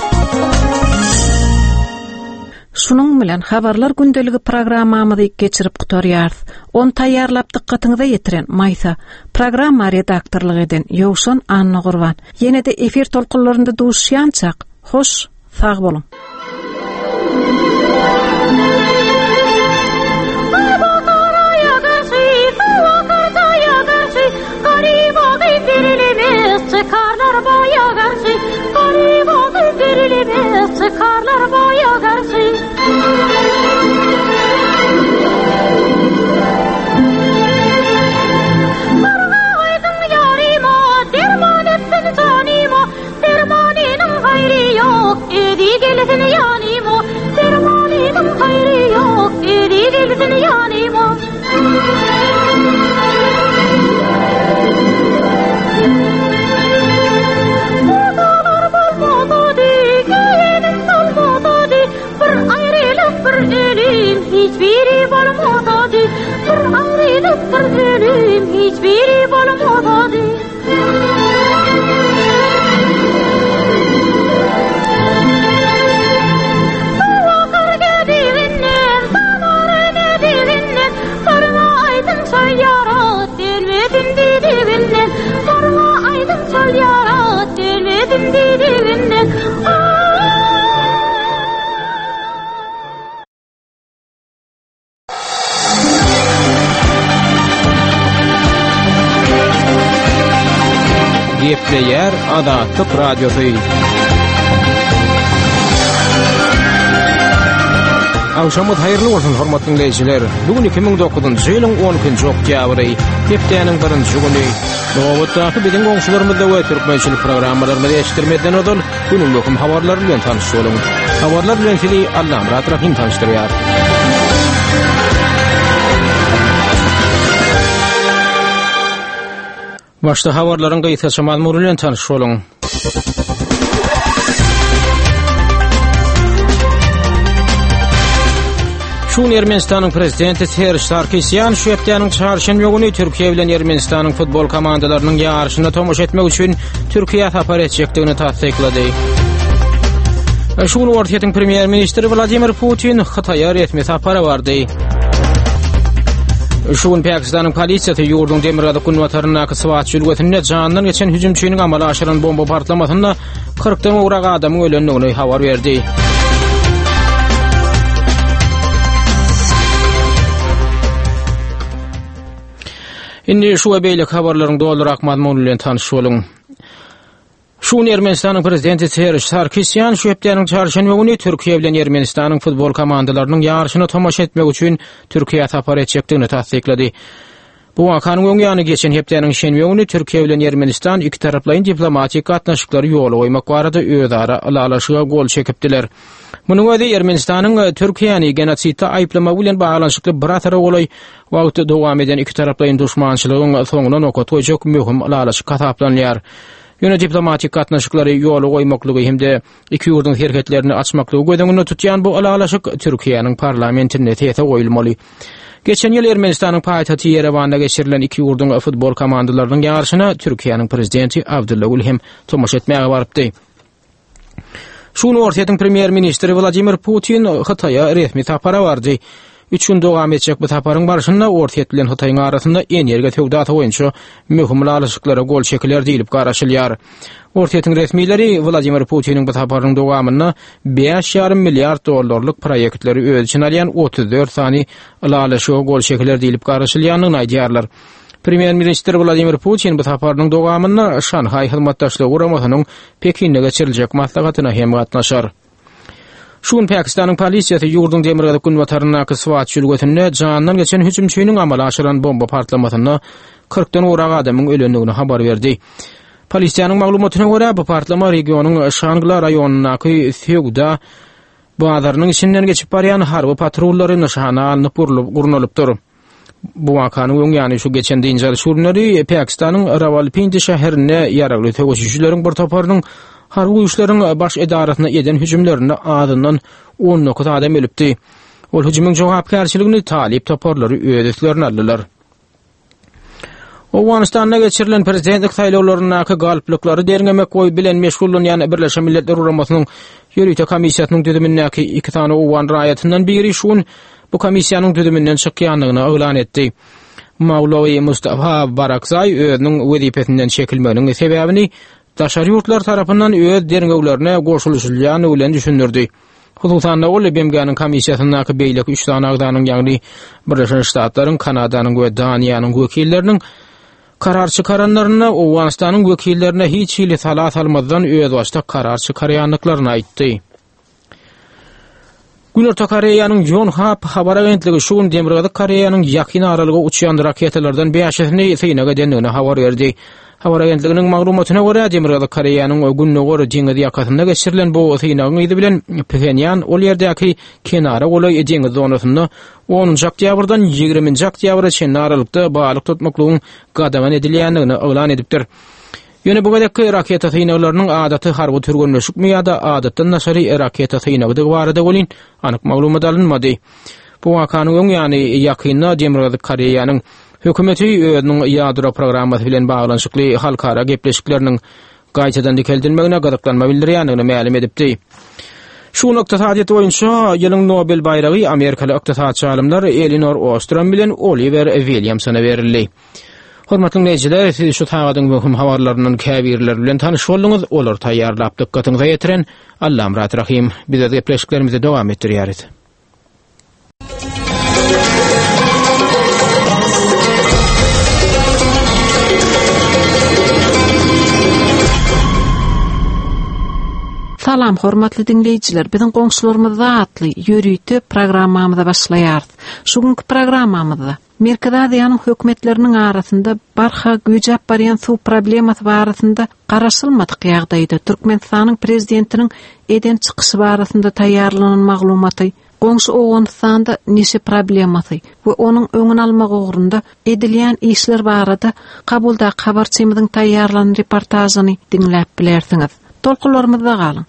Şunun bilen habarlar gündeligi programmamyzy geçirip gutarýar. Onu taýýarlap dikkatiňize ýetiren Maysa, programma redaktorlygy eden Ýowşan Anna Gurban. Ýene-de efir tolkunlarynda duşýançak. Hoş, sag bolun. Çıkarlar boya garşı, garip oldu dirilimiz, çıkarlar boya garşı. Sarığa aydın yarima, derman etsin canima, dermaninin hayri yok, edi gelsin yanima, dermaninin hayri yok, edi gelsin yanima. Hiçbiri bolmady, bir ayrılık bir ölüm, hiçbiri bolmady. Sawakar gedivinden, samara gedivinden, sarma aydın çöl yarat, delmetin didivinden, sarma aydın çöl yarat, delmetin Gepleyer Azatlyk Radiosu. Awşamyz haýyrly bolsun hormatly dinleýijiler. Bugün 2009-njy ýylyň 10-njy oktýabry, hepdeniň 1-nji güni. Nowatdaky biziň goňşularymyzda we türkmençilik programmalaryny eşitdirmeden ödül günüň möhüm habarlary bilen tanışýalyň. Habarlar bilen sizi Allam Ratrafin tanışdyrýar. Başda habarlaryň gaýtaça mazmunu bilen tanışýalyň. Şun Ermenistanyň prezidenti Serj Sarkisyan şu hepdeniň çarşamba güni Türkiýe bilen Ermenistanyň futbol komandalarynyň ýarşyna tomoş etmek üçin Türkiýe tapar etjekdigini tasdiklady. Şun Ortiýetiň premier ministri Vladimir Putin Hitaýa resmi tapara bardy. Şun Pakistanyň polisiýasy ýurdun Demirgada kunwataryna kyswat jülgetinde jandan geçen hüjümçiniň amala aşyran bomba partlamasyna 40-dan ugrak adamyň ölendigini habar berdi. Indi şu beýlik habarlaryň doldurak mazmunu bilen tanışýalyň. Şun Ermenistanyň prezidenti Serj Sarkisyan şu hepdeniň çarşamba güni Türkiýe bilen Ermenistanyň futbol komandalarynyň ýarşyna tomoş etmek üçin Türkiýe tapar etjekdigini tasdiklady. Bu wakanyň öňýany geçen hepdeniň şenbe güni Türkiýe bilen Ermenistan iki taraplaryň diplomatik gatnaşyklary ýoly goýmak barada özara alalaşyga gol çekipdiler. Munyň öňde Ermenistanyň Türkiýany genotsidde aýplama bilen baglanyşykly bir atara golay wagtda dowam eden iki taraplaryň düşmançylygyň soňuna nokat goýjak möhüm alalaşyk kataplanýar. Ýöne diplomatik gatnaşyklary ýoly goýmaklygy hemde iki ýurdun herketlerini açmaklygy gödüňünde tutýan bu alalaşyk Türkiýanyň parlamentine täze goýulmaly. Geçen ýyl Ermenistanyň paýtagty Yerewanda geçirilen iki ýurdun futbol komandalarynyň ýarşyna Türkiýanyň prezidenti Abdulla Gülhem tomoş etmäge barypdy. Şunu Ortiýetiň premier ministri Vladimir Putin Hitaýa resmi tapara bardy. 3 gün dowam etjek bu taparyň barşynda Ortiýet bilen Hitaýyň arasynda energe töwdaty boýunça möhüm alalaşyklara gol çekiler diýilip garaşylýar. Ortiýetiň resmiýetleri Vladimir Putiniň bu taparyň dowamyna $5,5 milliard proýektleri öz içine alýan 34 sany alalaşyga gol çekiler diýilip garaşylýanyny aýdýarlar. Premier minister Vladimir Putin bu taparyň dowamyna Şanhay hyzmatdaşlygy guramasynyň Pekinde geçiriljek maslahatyna hem gatnaşar. Şun Pakistanyň polisiýasy ýurdun Demirgada kunwataryna kyswat jülgetinde jandan geçen hüjümçiniň amala aşyran bomba partlamasyna 40-dan ugrak adamyň ölendigini habar berdi. Polisiýanyň maglumatyna görä bu partlama regionyň Şangla raýonunaky Feugda bazarynyň içinden geçip barýan harby patrullary nyşana alnyp gurnulypdyr. Bu wakanyň öňýany şu geçen diňjal şurnary Pakistanyň Rawalpindi şäherine ýaragly töwüşçüleriň bir toparynyň harby güýçleriň baş edaratyna eden hüjümlerinde adyndan 19 adam ölüpdi. Ol hüjümüň jogapkärçiligini talip toparlary öýdüklerini aldylar. Owganistanda geçirilen prezidentlik saýlawlarynyň galplyklary derňemek goý bilen meşgullanýan Birleşen Milletler Uramasynyň ýürüýte komissiýasynyň düzümindäki iki tane Owgan raýatyndan biri şun bu komissiýanyň düzüminden çykýanlygyny eglan etdi. Mawlawy Mustafa Barakzay özüniň wezipesinden çekilmeginiň sebäbini daşary ýurtlar tarapyndan öz derňeglerine goşulýany bilen düşündirdi. Hususan ol BMG'niň komissiýasynyň beýlik 3 tane agdanyň ýagny Birleşen Ştatlaryň, Kanadanyň we Daniýanyň wekilleriniň karar çykaranlaryna Owganistanyň wekillerine hiç hili salat almadan öz başda karar çykarýanlyklaryny aýtdy. Günorta Koreýanyň Yonhap habar agentligi şuň Demirgada Koreýanyň ýakyn aralyga uçýan raketalardan 5-sini Synaga dendigini habar berdi. Habar agentliginiň maglumatyna görä Demirgada Koreýanyň Günnogor deňiz ýakatynda geçirilen bu Synagyň ýyly bilen Pyongyang ol ýerdäki kenara golay deňiz zonasynda 10 oktýabrdan 20 oktýabra çen aralykda balyk tutmaklygyň gadaman edilýändigini eglan edipdir. Ýöne bu gadakky raketa synaklarynyň adaty harby türgenleşikmi ýa-da adatdan naşary raketa synagydy barada bolyn anyk maglumat alınmady. Bu wakanyň öňýany ýakynda Demirgada Koreýanyň hökümeti özüniň ýadro programmasy bilen baglanyşykly halkara gepleşikleriniň gaýtadan dikeldilmegine gadaklanma bildirýändigini ma'lum edipdi. Şu nokta sadyety boýunça ýylyň Nobel baýragy Amerikaly ykdysadçy alymlar Elinor Ostrom bilen Oliver Williamsona berildi. Hormatly dinleyijiler, siz şu taýgadyň möhüm habarlarynyň käbirleri bilen tanyş bolduňyz. Olar taýýarlap dikkatyňyza ýetiren Allam Rahim. Bize gepleşiklerimizi dowam etdirýäris. Salam hormatly dinleyijiler, biziň goňşularymyzda atly ýörüýte programmamyza başlaýar. Şugunky programmamyzda Merkez Aziýanyň hökümetleriniň arasynda barha güýjap barýan suw problemasy barasynda garaşylmadyk ýagdaýda Türkmenistanyň prezidentiniň eden çykyşy barasynda taýýarlanan maglumaty, goňşy Owganystanda näçe problemasy we onuň öňüni almak ugrunda edilýän işler barada kabulda habarçymyzyň taýýarlanan reportażyny dinläp bilersiňiz. Tolkularymyzda galyň.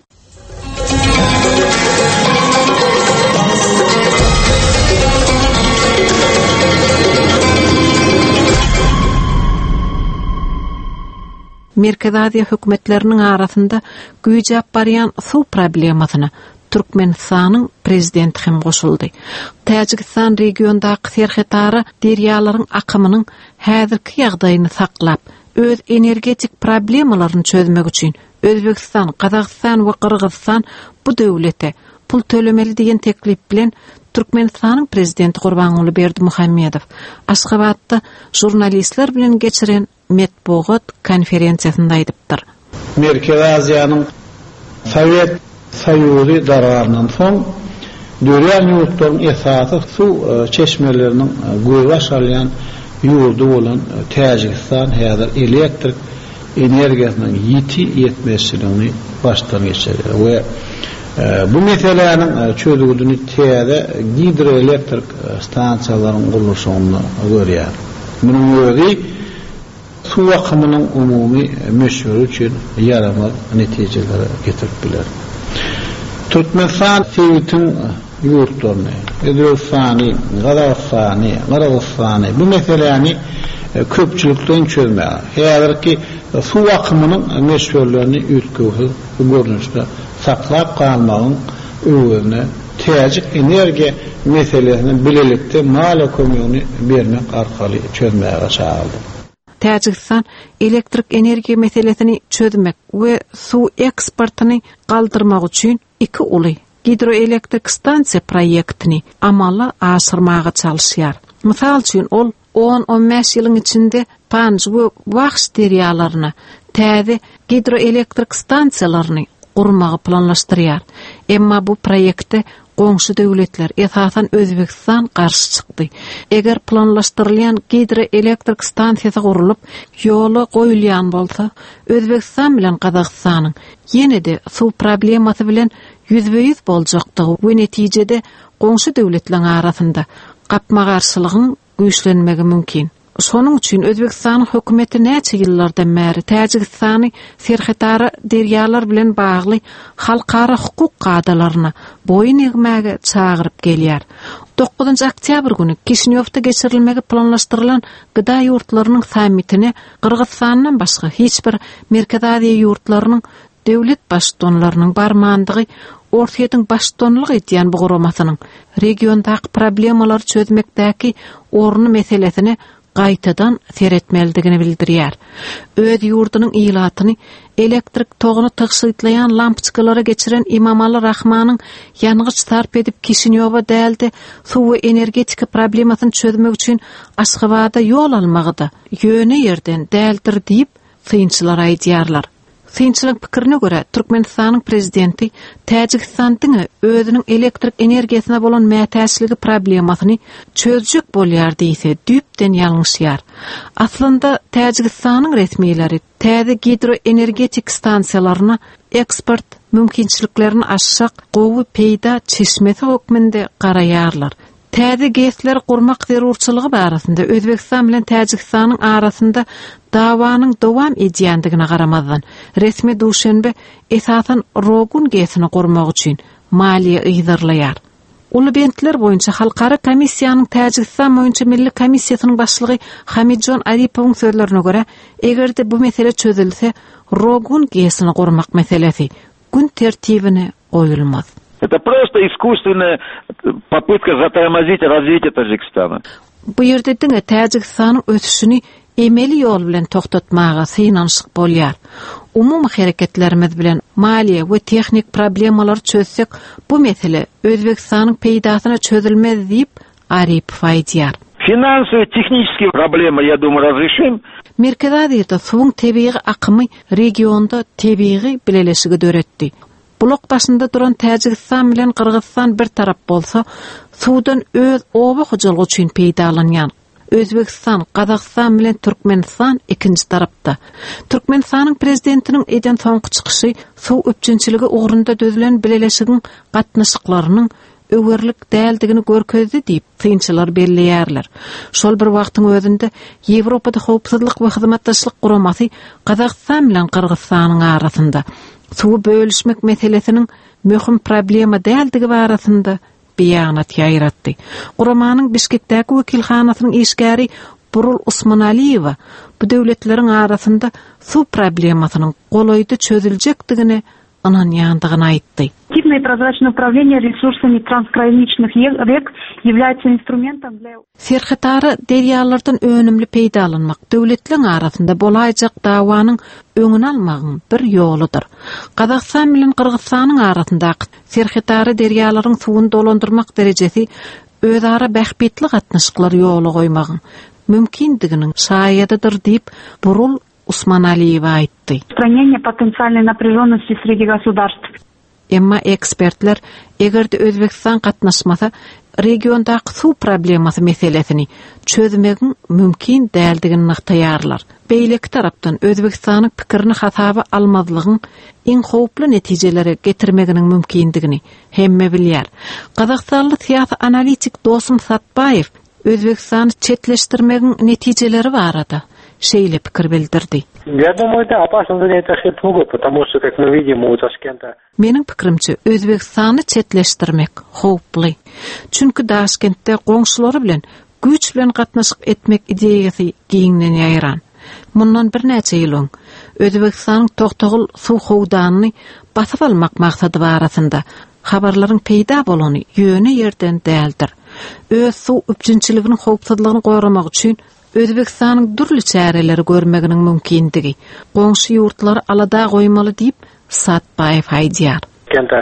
Merkez Aziýa hökümetleriniň arasynda güýjap barýan suw problemasyna Türkmenistanyň prezidenti hem goşuldy. Täjikistan regiondaky serhetary derýalaryň akymynyň häzirki ýagdaýyny saklap, öz energetik problemalaryny çözmek üçin Özbekistan, Kazakistan we Kyrgyzstan bu döwlete pul tölemeli diýen teklip bilen Türkmenistanyň prezidenti Gurbanuly Berdimuhammedow Aşgabatda jurnalistler bilen geçiren metbuat konferensiýasynda aýdypdyr. Merkez Aziýanyň Sowet Soýuzy dararyndan soň döwlet ýurtlaryň esasy suw çeşmeleriniň goýbaş alýan ýurdu bolan Täjikistan häzir elektrik energiýasynyň ýetmezçiligini başdan geçirir we bu meselelerin çözülýüni täze hidroelektrik stansiýalaryň gurulşyny görýär. Munyň özi suw akymynyň umumy meşhur üçin yaramaz netijelere getirip biler. Türkmenistan Sowetiň ýurtlaryny, Özbekistany, Kyrgyzstany bu meselelerini köpçülükden çözmeye. Häzirki suw akymynyň meşhurlaryny ýetgüsi görnüşde saklap kalmagyň öwrüne täjik energiýa meselesini bilelikde mala kömegini bermek arkaly çözmeye çağırdy. Täjikistan elektrik energiýa meselesini çözmek we suw eksportyny galdyrmak üçin 2 uly hidroelektrik stansiýa proýektini amala aşyrmaga çalışýar. Mysal üçin ol 10-15 ýylyň içinde Panj we Waqş derýalaryna täze hidroelektrik stansiýalaryny gurmagy planlaşdyrýar. Emma bu proýekte goňşy döwletler, esasan Özbekistan garşy çykdy. Eger planlaşdyrylýan hidroelektrik stansiýasy gurulyp, ýola goýulýan bolsa, Özbekistan bilen Kazakstanyň ýene-de suw problemasy bilen ýüzbe-ýüz boljakdygy we netijede goňşy döwletleriň arasynda gapma garşylygyň güýçlenmegi mümkin. Şonuň üçin Özbekistan hökümeti näçe ýyllardan bäri Täjikistany serhetary derýalar bilen bagly halkara hukuk gadalaryna boyun egmäge çagyryp gelýär. 9 oktyabr güni Kişinýowda geçirilmegi planlaşdyrylan gyda ýurtlarynyň sammitine Kyrgyzstandan başga hiç bir Merkez Aziýa ýurtlarynyň döwlet başdanlarynyň barmandygy ortaýyň başdanlyk edýän bu guramasynyň regiondaky problemalary çözmekdäki orny meselesini gaýtadan seretmeldigini bildirýär. Öz ýurdunyň ýylatyny elektrik togyny tygşytlaýan lampçykalara geçiren İmamaly Rahmanyň ýanygyç sarp edip Kişinýowa däldi suw we energetika problemasyny çözmek üçin Aşgabada ýol almagyda ýöne ýerden däldir diýip synçylar aýdýarlar. Synçylyk pikirine görä Türkmenistanyň prezidenti Täjikistanyň özüniň elektrik energiýasyna bolan mätäçligi problemasyny çözjek bolýar diýse düpden ýalňyşýar. Aslynda Täjikistanyň resmiýetleri täze hidroenergetik stansiýalaryna eksport mümkinçiliklerini aşşak gowy peýda çeşmesi hökmünde garaýarlar. Täze gesler gurmak zerurçylygy barasynda Özbekistan bilen Täjikistanyň arasynda dawanyň dowam edýändigine garamazdan resmi duşenbe esasan rogun gesini gurmak üçin maliýe ýygyrlaýar. Ulubentler boýunça halkara komissiýanyň Täjikistan boýunça milli komissiýasynyň başlygy Hamidjon Aripowyň sözlerine görä, egerde bu mesele çözülse, rogun gesini gurmak meselesi gün tertibine goýulmaz. Это просто искусственная попытка затормозить развитие Таджикистана. Bu ýerde diňe Täjikistanyň ösüşini emeli yol bilen toktatmaga synanşyk bolýar. Umum hareketlerimiz bilen maliýe we tehnik problemalary çözsek, bu mesele Özbekistanyň peýdasyna çözülmez diýip Aripov aýdýar. Финансовые, технические проблемы, я думаю, разрешим. Merkez Aziýatda suwuň tebiği akymy regionda tebiği bilelesigi döretdi. Bulak başında duran Täjikistan bilen Kyrgyzstan bir tarap bolsa, suwdan öz oba hojalygy üçin peýdalanýan. Özbekistan, Kazakistan bilen Türkmenistan ikinji tarapda. Türkmenistanyň prezidentiniň eden soňky çykyşy suw öpçünçiligi ugrunda dözülen bilelesigiň gatnaşyklarynyň öwürlik däldigini görkezdi diýip kynçylar belleýärler. Şol bir wagtyň özünde Ýewropada howpsuzlyk we hyzmatdaşlyk guramasy Kazakistan bilen Kyrgyzstanyň arasynda suw bölüşmek meselesiniň möhüm problema däldigi barasynda beýanat ýaýratdy. Guramanyň Bişkekdäki wekilhanasynyň işgäri Burul Usmanaliýewa bu döwletleriň arasynda suw problemasynyň golaýdy çözüljekdigini ananýandygyny aýtdy. Эффективное и прозрачное управление ресурсами трансграничных рек является инструментом для... Serhetary derýalardan önümli peýdalanmak döwletleriň arasynda bolajak dawanyň öňüni almagyň bir ýoludyr. Kazakistan bilen Kyrgyzstanyň arasyndaky serhetary derýalaryň suwuny dolandyrmak derejesi özara bähbetli gatnaşyklary ýoly goýmagyň mümkindiginiň şaýadydyr diýip Burul Usmanaliýewa aýtdy. Устранение потенциальной напряженности среди государств. Emma ekspertler egerde Özbekistan gatnaşmasa regiondaky suw problemasy meselesini çözmegiň mümkin däldigini nyktaýarlar. Beýleki tarapdan Özbekistanyň pikirini hasaba almazlygyň iň howply netijelere getirmeginiň mümkindigini hemme bilýär. Kazakstanly siýasy analitik Dosum Satbayev Özbekistany çetleşdirmegiň netijeleri barada şeýle pikir bildirdi. Я думаю, да, опасно занять много, потому что, как мы видим, у Ташкента... Mening pikirimçe, Özbekistany çetleşdirmek howply. Çünki Taşkentde goňşulary bilen güç bilen gatnaşyk etmek ideýasy giňden ýaýran. Mundan bir näçe ýyl öň Özbekistanyň Togtagul suw howdanyny basyp almak maksady barasynda habarlaryň peýda bolany ýöne ýerden däldir. Öz suw öpçünçiliginiň howpsuzlygyny goýramak üçin Özbekistanyň durly çäreleri görmeginiň mümkindigi, goňşy ýurtlary alada goýmaly diýip Satbayev aýdýar. Это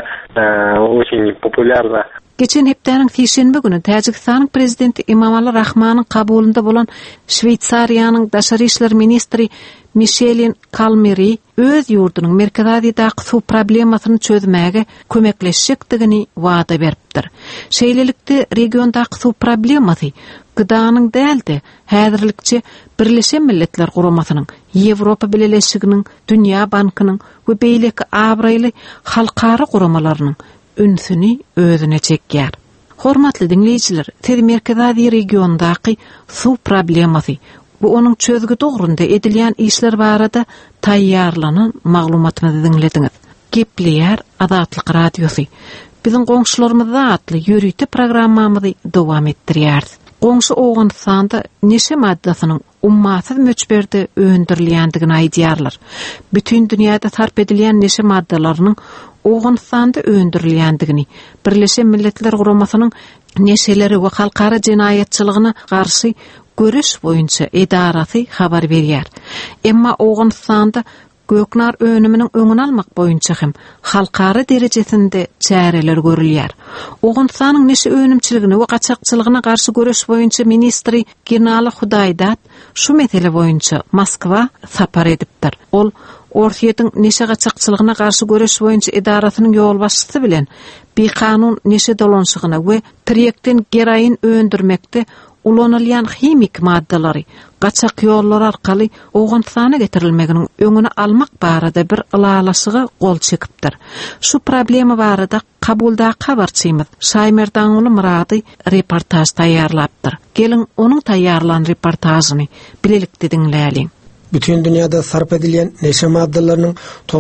очень популярно. Geçen hepdeniň Sişenbe güni Täjikistanyň prezidenti Emomali Rahmanyň kabulunda bolan Şweýtsariýanyň daşary işler ministri Michel Kalmeri öz ýurdunyň Merkez Aziýadaky suw problemasyny çözmäge kömekleşjekdigini wada beripdir. Şeýlelikde regiondaky suw problemasy gıdanyň däldi, häzirlikçe Birleşen Milletler Guramasynyň, Ýewropa Birleşiginiň, Dünýä Bankynyň we beýleki abraýly halkara guramalarynyň ünsüni özüne çekýär. Hormatly dinleýijiler, siz Merkez Aziýa regiondaky suw problemasy bu onuň çözgü dogrunda edilýän işler barada taýýarlanan maglumatny dinlediňiz. Gepleýär Azatlyk Radiosy. Biziň goňşularymyz atly ýürüýte programmamyzy dowam etdirýär. Goňşy Owganystanda neşe maddasynyň ummatsız möçberde öndürilýändigini aýdýarlar. Bütün dünýäde sarp edilýän neşe maddalarynyň Owganystanda öndürilýändigini, Birleşen Milletler Guramasynyň neşeleri we halkara jinayatçylygyna garşy görüş boýunça edarasy habar berýär. Emma Owganystanda göknar önümünün öňüni almak boýunça hem halkara derejesinde çäreler görülýär. Owganystanyň neşe önümçiligini we gaçakçylygyna garşy görüş boýunça ministri Genali Hudaydat şu mesele boýunça Moskwa sapar edipdir. Ol Orsiýetiň neşe gaçakçylygyna garşy görüş boýunça edarasynyň ýol başçysy bilen bekanun neşe dolanşygyna we tirekden geraýin öndürmekde ulanylýan himik maddalary gaçak ýollar arkaly Owganystana getirilmeginiň öňüni almak barada bir ılalaşyga gol çekipdir. Şu problema barada kabulda habarçymyz Şaýmerdan uly Murady reportaj taýýarlapdyr. Gelin onuň taýýarlan reportajyny bilelikde dinläýin. Bütün dünyada sarp edilýän neşe maddalarynyň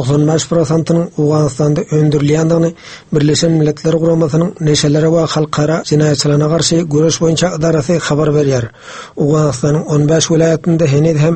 95%-nyň Owganystanda öndürilýändigini Birleşen Milletler Guramasynyň neşelere we halkara jinayatçylygyna garşy görüş boýunça idarasy habar berýär. Owganystanyň 15 vilayatynda henüz hem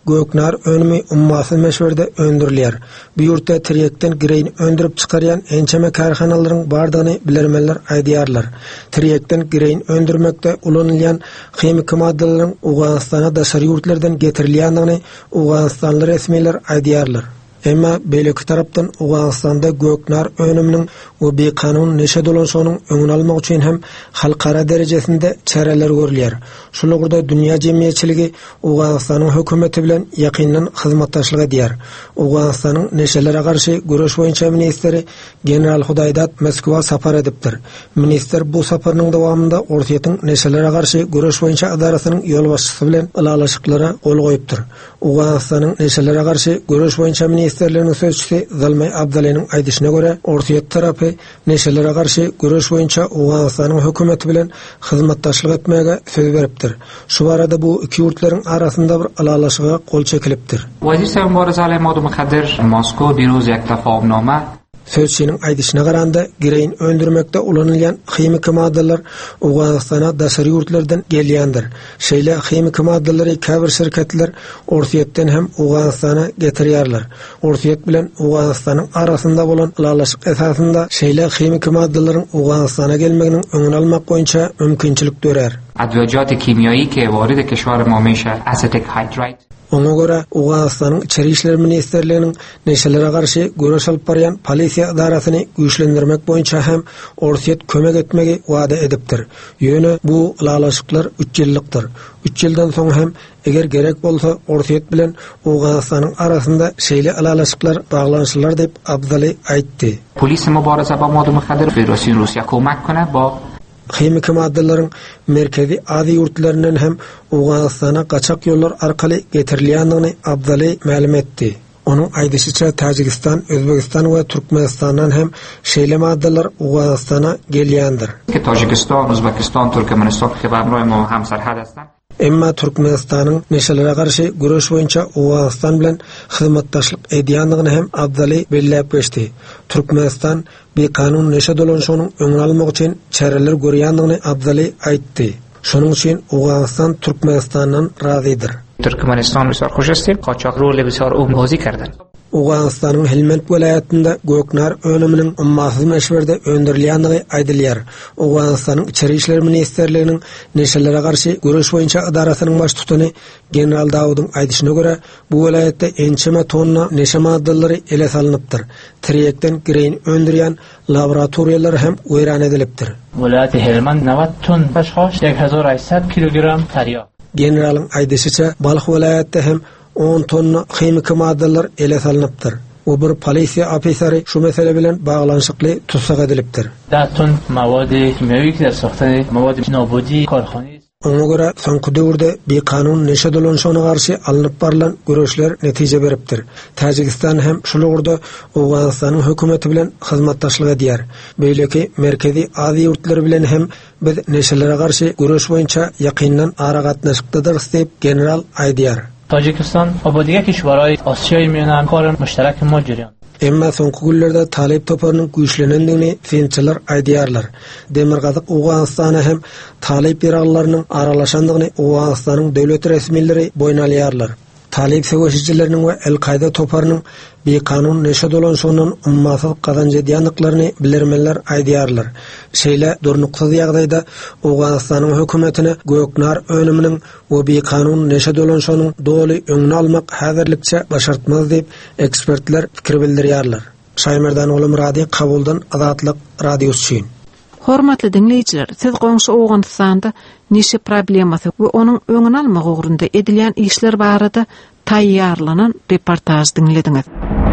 göknar önümi ummasız meşhurde öndürülýär. Bu ýurtda tirekden gireýin öndürüp çykarýan ençeme karhanalaryň bardygyny bilermenler aýdýarlar. Tirekden gireýin öndürmekde ulanylýan hemik maddalaryň Owganystana daşary ýurtlardan getirilýändigini Owganystanly resmiler aýdýarlar. Emma beýleki tarapdan Owganystanda göknar önüminiň we bekanun neşe dolanşanyň öňüni almak üçin hem halkara derejesinde çareler görülýär. Şolagurda dünýä jemgyýetçiligi Owganystanyň hökümeti bilen ýakyndan hyzmatdaşlyk edýär. Owganystanyň neşelere garşy göreş boýunça ministri general Hudaydat Moskwa sapar edipdir. Minister bu saparynyň dowamında Ortiýetyň neşelere garşy göreş boýunça adarasynyň ýol başçysy bilen alalaşyklara gol goýupdyr. Owganystanyň neşelere garşy göreş boýunça ministerleriniň sözçüsi Zalmay Abdalalyň aýdyşyna görä, Ortiýet tarapy neşelere garşy göreş boýunça Owganystanyň hökümeti bilen hyzmatdaşlyk etmäge söz beripdir. Şu barada bu iki ýurtlaryň arasynda bir alalaşyga gol çekilipdir. Wazir Mubarak Mukadder Moskwa diroz ýek tafahummnoma Sözçüniň aýdyşyna garanda gireýin öndürmekde ulanylýan hemik maddalar Owganystana daşary ýurtlardan gelýändir. Şeýle hemik maddalary käbir şirketler Ortiýetden hem Owganystana getirýärler. Ortiýet bilen Owganystanyň arasynda bolan alalaşyk esasynda şeýle hemik maddalaryň Owganystana gelmeginiň öňüni almak boýunça mümkinçilik dörer. Adwiyat kimyایی که وارد کشور ما میشه اسیتیک هایدریت Ona göre Owganystanyň Içeri işler ministerliğiniň neşelere garşy göreş alyp barýan polisiýa idarasyny güýçlendirmek boýunça hem Ortiýet kömek etmegi wada edipdir. Ýöne bu alalaşyklar 3 ýyllykdyr. 3 ýyldan soň hem eger gerek bolsa Ortiýet bilen Owganystanyň arasynda şeýle alalaşyklar baglanşylar dep Abdally aýtdy. Polis mübareze ba modum xadir Federasiýon Russiýa kömek kune ba hemik maddalaryň merkezi ady ýurtlarynyň hem Owganystana gaçak ýollar arkaly getirilýändigini Abdally ma'lum etdi. Onuň aýdyşyça Tajikistan, Özbegistan we Türkmenistandan hem şeýle maddalar Owganystana gelýändir. Tajikistan, Özbekistan, Türkmenistan hebamroy mo hem serhad astan. Emma Türkmenistanyň neşelere garşy göreş boýunça Owganystan bilen hyzmatdaşlyk edýändigini hem Abdally belläp geçdi. Türkmenistan bekanun neşe dolanşanyň öňüni almak üçin çareler görýändigini Abdally aýtdy. Şonuň üçin Owganystan Türkmenistandan razydyr. Türkmenistan bisar hoş esti, qaçaq role bisar umbozi kerdi. Owganystanyň Helmand welaýatynda göknar önüminiň ummasyz meşhurde öndürilýändigi aýdylýar. Owganystanyň Içeri işler ministerliğiniň neşelere garşy göreş boýunça idarasynyň baş tutany general Dawudyň aýdyşyna görä, bu welaýatda ençeme tonna neşe maddalary ele salynıpdyr. Tirekden gireýin öndürýän laboratoriýalar hem weýran edilipdir. Welaýaty Helmand 90 ton başgaş 1800 kilogram tarýa. Generalyň aýdyşyça Balx welaýatda hem 10 tonna hemik maddalar ele salynıpdyr. O bir polisiýa ofiseri şu mesele bilen baglanşykly tutsak edilipdir. 10 ton mawady kimyawik saxtany mawady nobody karhany. Ona göre soňky döwürde bekanun neşe dolanşanyna garşy alınıp barılan göreşler netije beripdir. Tajikistan hem şolagurda Owganystanyň hökümeti bilen hyzmatdaşlyk edýär. Beýleki merkezi ady ýurtlary bilen hem biz neşelere garşy göreş boýunça ýakyndan ara gatnaşykdyr diýip general aýdýar. Tajikistan obadiga kişwaraý Asiýa menan karyn müşterek mojurýan. Emma soňky günlerde talep toparynyň güýçlenendigini feňçiler aýdýarlar. Demirgazyk Owganystana hem talep ýeraglarynyň aralaşandygyny Owganystanyň döwlet resmileri boýnalýarlar. Talep segoşçileriniň we El-Qaida toparynyň bekanun neşe dolanşanyň ummasyz gazanç edýändiklaryny bilermenler aýdýarlar. Şeýle durnuksuz ýagdaýda Owganystanyň hökümetine göknar önüminiň we bekanun neşe dolanşanyň doly öňüni almak häzirlikçe başartmaz diýip ekspertler pikir bildirýärler. Şaýmerdan olam radio kabuldan Azatlyk radiosu. Hormatly dinleyijiler, siz goňşy Owganystanda neşe problemasy we onuň öňüni almak ugrunda edilýän işler barada taýýarlanan reportaj dinlediňiz.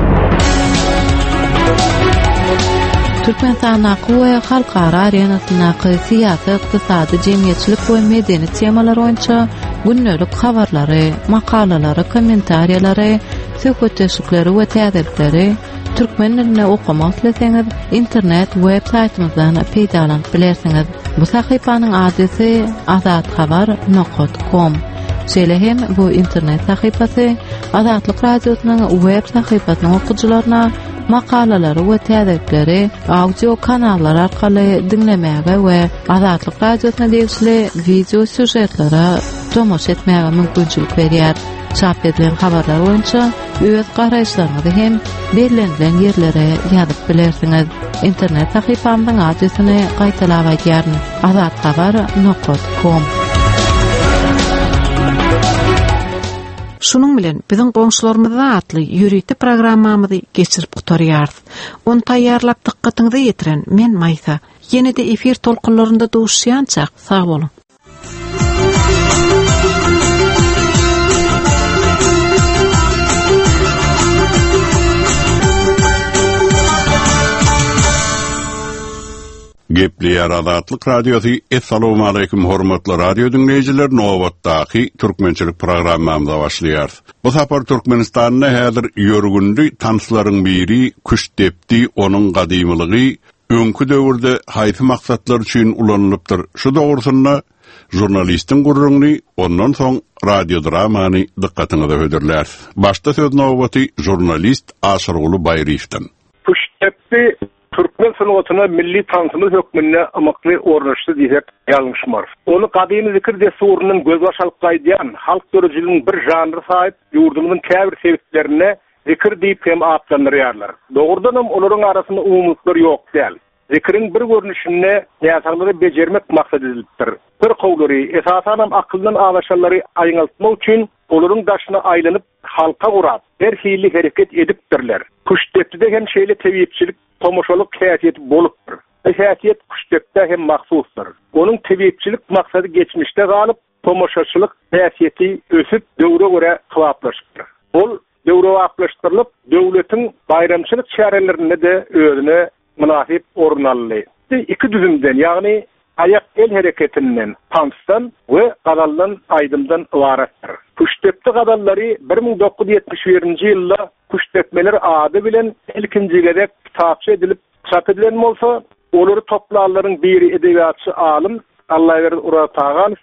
Türkmenistan we halkara arenasyny siýasat, ykdysady, jemgyýetçilik we medeni temalar boýunça günnelik habarlary, makalalary, kommentariýalary, söhbetleşikleri we täzelikleri türkmen diline okumak ileseňiz internet web saýtymyzdan peýdalanyp bilersiňiz. Bu sahypanyň adresy azathabar.com. Şeýle hem bu internet sahypasy Azatlyk radiosynyň web sahypasynyň okuwçylaryna makalalary we täzelikleri audio kanallar arkaly dinlemäge we Azatlyk radiosyna degişli video süjetlere tomoş etmäge mümkinçilik berýär. çap edilen habarlar boýunça öz garaýşlaryňyzy hem belirlenen ýerlere ýazyp bilersiňiz. İnternet sahypamyň adresyny gaýtalap aýdýaryn. azathabar.com. Şunun bilen biziň goňşularymyza atly ýürüýti programmamyzy geçirip gutarýarys. Onu taýýarlap diqqatyňyzy ýetiren men Maysa. Ýene-de efir tolkunlarynda duşýançak sag bolun. Gepliyar Azatlyk Radiosu. Assalamu alaykum hormatly radio dinleýijiler. Nowatdaky türkmençilik programmamyza başlaýar. Bu sapar Türkmenistanyna häzir ýörgünli tanslaryň biri Kuştepdi, onuň gadymlygy öňkü döwürde haýsy maksatlar üçin ulanylypdyr. Şu dogursyna jurnalistin gurrunly, ondan soň radio dramany diqqatyňyza höderler. Başda söz nowaty jurnalist Aşyrguly Baýryewden. Kuştepdi Türkmen sanatyna milli tansymy hökmünde amakly ornaşdy diýip ýazmışmar. Onu gadymy zikir desurunyň gözbaşalyk gaýdýan halk dörejiliginiň bir janry saýyp ýurdumyň käbir sebeplerine zikir diýip hem atlandyrýarlar. Dogurdanam olaryň arasynda umumlyklar ýok däl. Zikiriň bir görnüşinde ýasaglary bejermek maksat edilipdir. Bir gowlary esasanam akyldan alaşanlary aýňaltmak üçin olaryň daşyna aýlanyp halka gurap her hili hereket edipdirler. Kuştepde hem şeýle tebiyipçilik tomoşalyk häsiýeti bolupdyr. Häsiýet Kuştepde hem mahsusdyr. Onuň tebiyipçilik maksady geçmişde galyp tomoşaçylyk häsiýeti ösüp döwre göre kywaplaşdyr. Ol döwre wagtlaşdyrylyp döwletiň bayramçylyk çärelerinde de özüne münasip orun aldy. İki düzümden, ýagny ayak el hereketinden, tansdan we gadaldan aýdymdan ibaratdyr. Kuştepdi gadallary 1971-nji ýylda kuştepmeler ady bilen ilkinji gerek kitapça edilip çap edilen bolsa, olary toplarlaryň biri edebiýatçy alim Allahyber Uratağan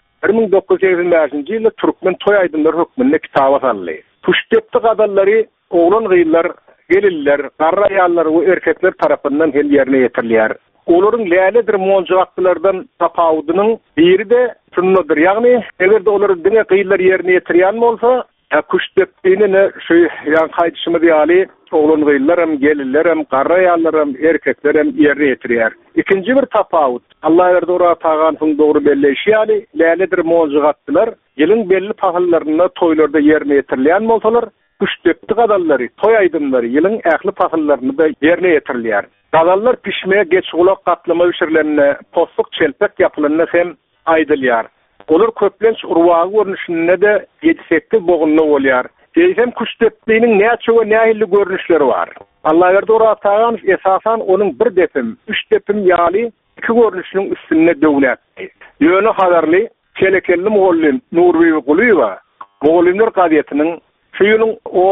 1985-nji ýylda Türkmen toy aýdymlary hökmünde kitaba saldy. Kuştepdi gadallary oglan gyýlar, geliller, garra ýallar we erkekler tarapyndan hel ýerine ýetirilýär. Olaryň läledir monjawaklardan tapawudynyň biri de şundadyr. Ýagny egerde olar diňe gyýlar ýerine ýetirýän bolsa, Kuştepdini şu ýan gaýdyşymy diýali, oglan gyýlar hem geliller hem garra ýallar hem erkekler hem ýerine ýetirýär. İkinji bir tapawut, Allah berdi Uratağan şuň dogry belleşýäli, läledir monjawaklar ýylyň belli pahallaryna toýlarda ýerine ýetirilýän bolsalar, Kuştepdi gadallary, toy aýdymlary ýylyň ähli pahallaryny da ýerine ýetirilýär. Gadallar pişmeye geç ulak katlama üşürlerine, postuk çelpek yapılarına hem aydılıyar. Olur köplenç urvağı görünüşüne de 7-8 boğunlu olyar. Hem Kuştepdi'nin ne açı ve ne ahilli görünüşleri var. Allah verdi Uratağan esasan onun bir depim, 3 depim yali 2 görünüşünün üstüne dövnetdi. Yönü hadarlı, Çelekelli Moğollin Nurbi Kuluyva, Moğollinler Kadiyetinin Şuyunun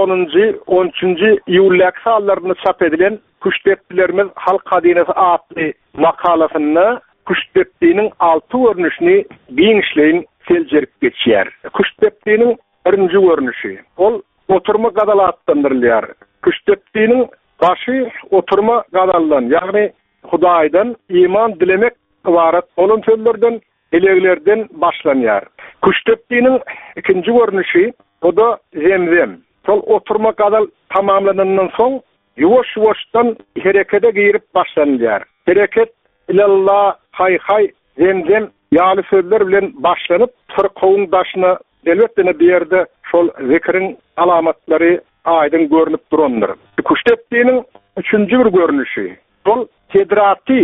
10-13. ýyllak sallarını çap edilen Kuştepdilerimiz halk hadinesi adlı makalasında Kuştepdi'nin 6 görünüşünü giňişleýin seljerip geçýär. Kuştepdi'nin birinji görünüşi. Ol oturma gadal atlandyrylýar. Kuştepdi'nin başı oturma gadaldan, ýagny Hudaýdan iman dilemek ibaret olan sözlerden, eleglerden başlanýar. Kuştepdi'nin ikinji görünüşi o da zemzem. Sol oturma gadal tamamlanandan soň ýuwaş-ýuwaşdan herekete girip başlanýar. Hereket ilallah hay zemzem ýaly sözler bilen başlanyp Türkowun daşyna elbetde bir ýerde şol zikiriň alamatlary aýdyn görünip durandyr. Kuştepdi'nin üçünji bir görünüşi. Şol tedrati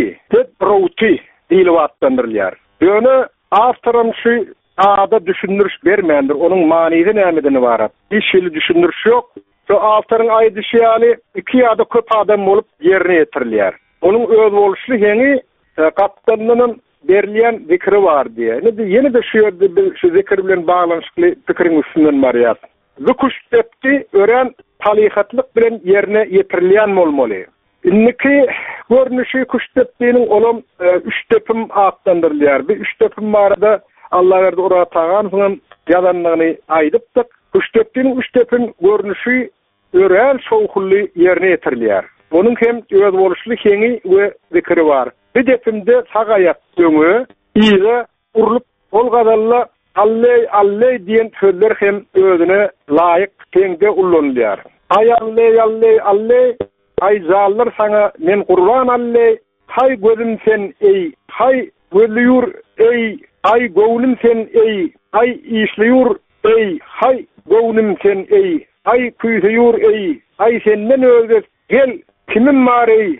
diýilip atlandyrylýar. Ýöne awtorym şu ada düşündürüş bermendir. Onun maniyeti nämeden ibarat? Hiç şeýle düşündürüş ýok. Şu awtoryň aýdyşy ýaly 2 ýa-da köp adam bolup ýerine ýetirilýär. Onun öz boluşly heňi kaptannyň berilýän zikri bar diýe. Ýene de şu ýerde şu zikir bilen baglanşykly pikiriň üstünden barýar. Bu Kuştepdi ören talyhatlyk bilen ýerine ýetirilýän bolmaly. Inniki görnüşi Kuştepdi'nin olam 3 depim atlandyrylýar. Bu 3 depim barada Allah verdi Uratağan şunun ýazanlygyny aýdypdyk. Kuştepdi'nin 3 depim görnüşi ören şowhully ýerine ýetirilýär. Onun hem öz boluşly heňi we zikri bar. Bir depimde sagaýak döňü ýyga urulyp ol gadalla alley diyen sözler hem özüne layık teňde ullanýar. Ay alley ay zallar sana men Kurban alley hay gözüm sen ey hay gözlüyür ey ay gowlum sen ey ay işliyor ey hay gowlum sen ey ay küýüyor ey ay senden özge gel kimim var ey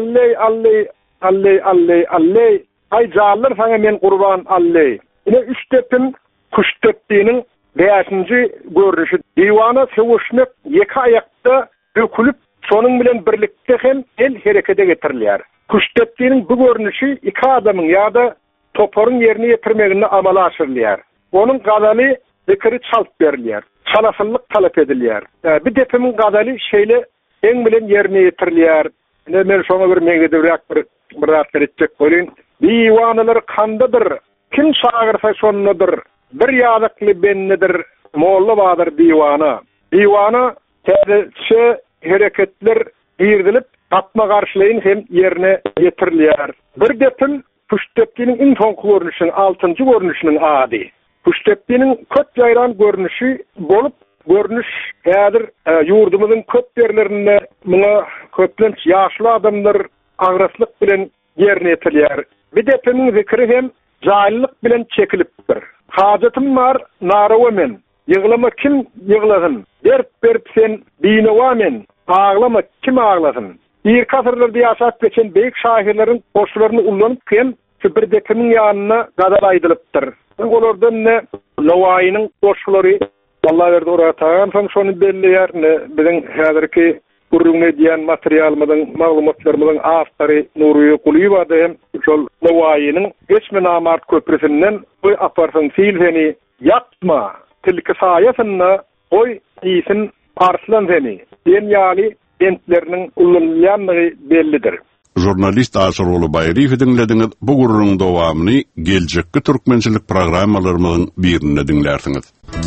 alley ay zallar sana men Kurban alley. Ine üç tepin kuş tepdiğinin 5-nji görnüşi diwana sevişmek ýeki ayakda dökülüp sonun bilen birlikde hem el herekete getirilýär. Kuş tepdiğinin bu görnüşi iki adamın ýa-da toporun ýerine ýetirmeginde amala aşyrylýar. Onun gadaly zikri çalp berilýär. Çalasyllyk talap edilýär. Bir depimin gadaly şeýle eň bilen ýerine ýetirilýär. Men şoňa bir meňzedirek bir rat etjek bolýan. Diwanalar kandadyr? Kim şagyrsa şonnadyr. Bir ýazykly bennedir. Molla badyr diwana. Diwana täze hereketler girdilip atma garşylaýyn hem ýerine ýetirilýär. Bir depim puştepdinin iň soňky görnüşiniň 6-njy görnüşiniň ady. Puştepdinin köp ýaýran görnüşi bolup görnüş häzir ýurdumyzyň köp ýerlerinde muňa köplenç ýaşly adamlar agraslyk bilen ýerine ýetilýär. Bir depimiň zikri hem jahillik bilen çekilipdir. Hajatym var, narawa men. Ýyglama kim ýyglasyn? Berip sen dinawa men. Ağlama kim ağlasın? Bir kasırlarda ýaşap geçen beýik şairleriň boşlaryny ullanyp hem şu bir dekimiň ýanyna gadal aýdylypdyr. Olardan ne Lawaýynyň boşlary Allah berdi oratagan soň şonu belleýär. Biziň häzirki gurrunga diýen materialymyň, maglumatlarymyň awtary Nuriýe Gulyba hem şol Lawaýynyň geçme namart köprüsinden bu aparsyn silheni ýatma tilki saýasyna oy iýsin arslan seni. Den ýaly entleriniň ullanýanlygy bellidir. Jurnalist Aşyroğlu Baýryw dinlediňiz. Bu gurrun dowamyny geljekki türkmençilik programmalarymyň birinde dinlersiňiz.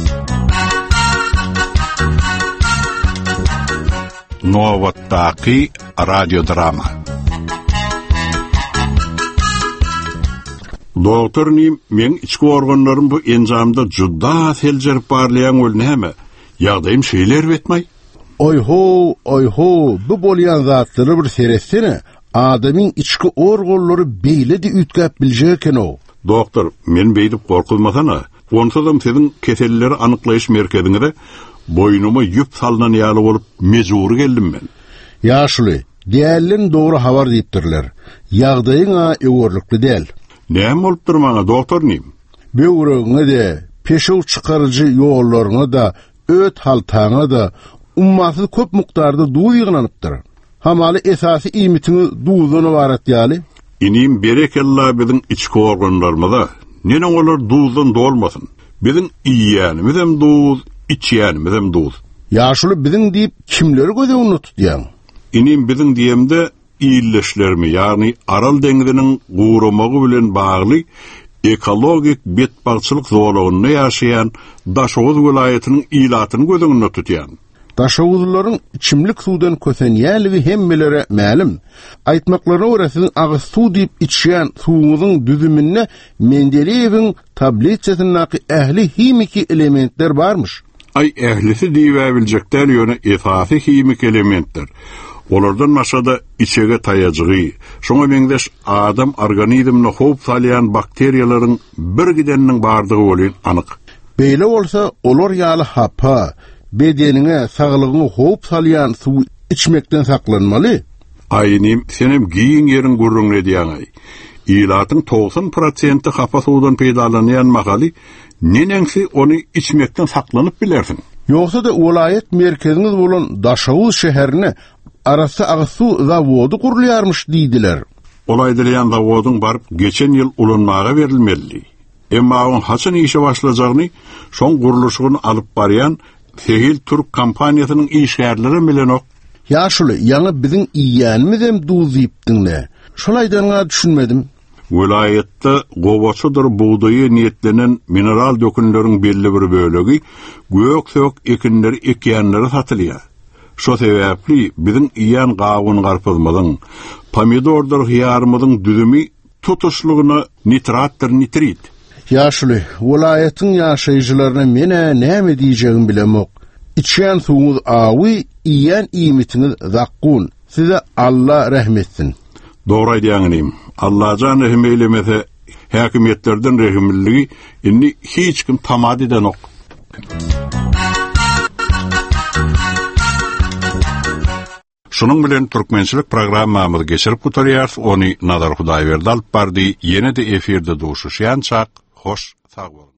Nowatdaky radio drama. Doktor Nim, men içki organlarym bu enjamda judda seljerip barlayan ölnäme? Ýagdaýym şeýler betmay. Oyho, bu bolýan zatlary bir seretsene. Adamyň içki organlary beýledi ütgäp biljeken o. Doktor, men beýdip gorkulmasana. Onsadam siziň keselleri anyklaýyş merkezine boynuma ýüp salynan ýaly bolup mejbur geldim men. Ýaşly, diýerlen dogry habar diýipdirler. Ýagdaýyň öwürlikli däl. Näme bolup durmaňa doktor Nim? Böwregiňe de, peşew çykarjy ýollaryňa da, öt haltaňa da ummaty köp mukdarda duý ýygnanypdyr. Hamaly esasy iýmitini duýdan ibaret ýaly. Inim berekella biziň içki organlarymyza, nene olar duýdan dolmasyn. Biziň iýýänimiz hem duýuz, içýänimiz hem duýuz. Ýaşuly biziň diýip kimleri göze unutdýan? Inim biziň diýemde iýleşlerimi, ýagny Aral deňiziniň guramagy bilen bagly ekologik betbarçylyk zorlugyny ýaşaýan Daşoğuz welaýatynyň ýylatyny gözüňde tutýan. Daşoğuzlaryň içimlik suwdan kösenýäli hemmelere ma'lum. Aýtmaklaryna görä agyz suw diýip içýän suwumyzyň düzümine Mendeleýewiň tabletçasynyňky ähli himiki elementler barmyş. Ay ählisi diýebiljekler ýöne esasy himik elementler. Olardan maşada içege taýaجygy, şoňa meňdeş adam organizmine howp salýan bakteriýalaryň bir gideniniň bardygy bolýan anyk. Beýle bolsa, olar ýaly hapa, bedenine, saglygyna howp salýan suw içmekden saklanmaly. Aýnym senem giýin ýeriň gurrun edýäňi. Ýylatyň 90% hapa suwdan peýdalanýan mahaly, nenengsi onu içmekden saklanyp bilersiň. Ýogsa da welaýet merkeziniz bolan Daşoğuz şäherine arasy agysu zawody kurulýarmyş diýdiler. Olaýdylýan zawodyň baryp geçen ýyl ulanmaga berilmeli. Emma oň haçan işe başlajagyny, şoň guruluşyny alyp barýan Sehil Türk kampaniýasynyň işgärleri bilen ok. Ýaşuly, ýa-ni biziň iýýänimiz hem duýdypdyňle. Şolaýdan düşünmedim. Welaýetde gowaçydyr buğdaýy niýetlenen mineral dökünleriň belli bir bölegi gök ekinleri ekýänlere satylýar. Şo sebäpli biziň iýän gawyny garpyzmyzyň, pomidordyr hyýarymyzyň düzümi tutuşlugyna nitratdyr nitrit. Yaşly, welaýatyň ýaşaýjylaryna mene näme diýjegim bilemok. İçýän suwuňyz awy, iýen iýmitiniz zaqqun. Size Allah rahmetsin. Dogry diýäňim. Allah jan rahim eylemese häkimetlerden rahimligi inni hiç kim tamad edenok. Şunun bilen türkmençilik programmamyzy geçirip gutarýar, ony Nadar Hudaýberdi alyp bardy. Ýene-de efirde duşuşýançak, hoş, sag bolun.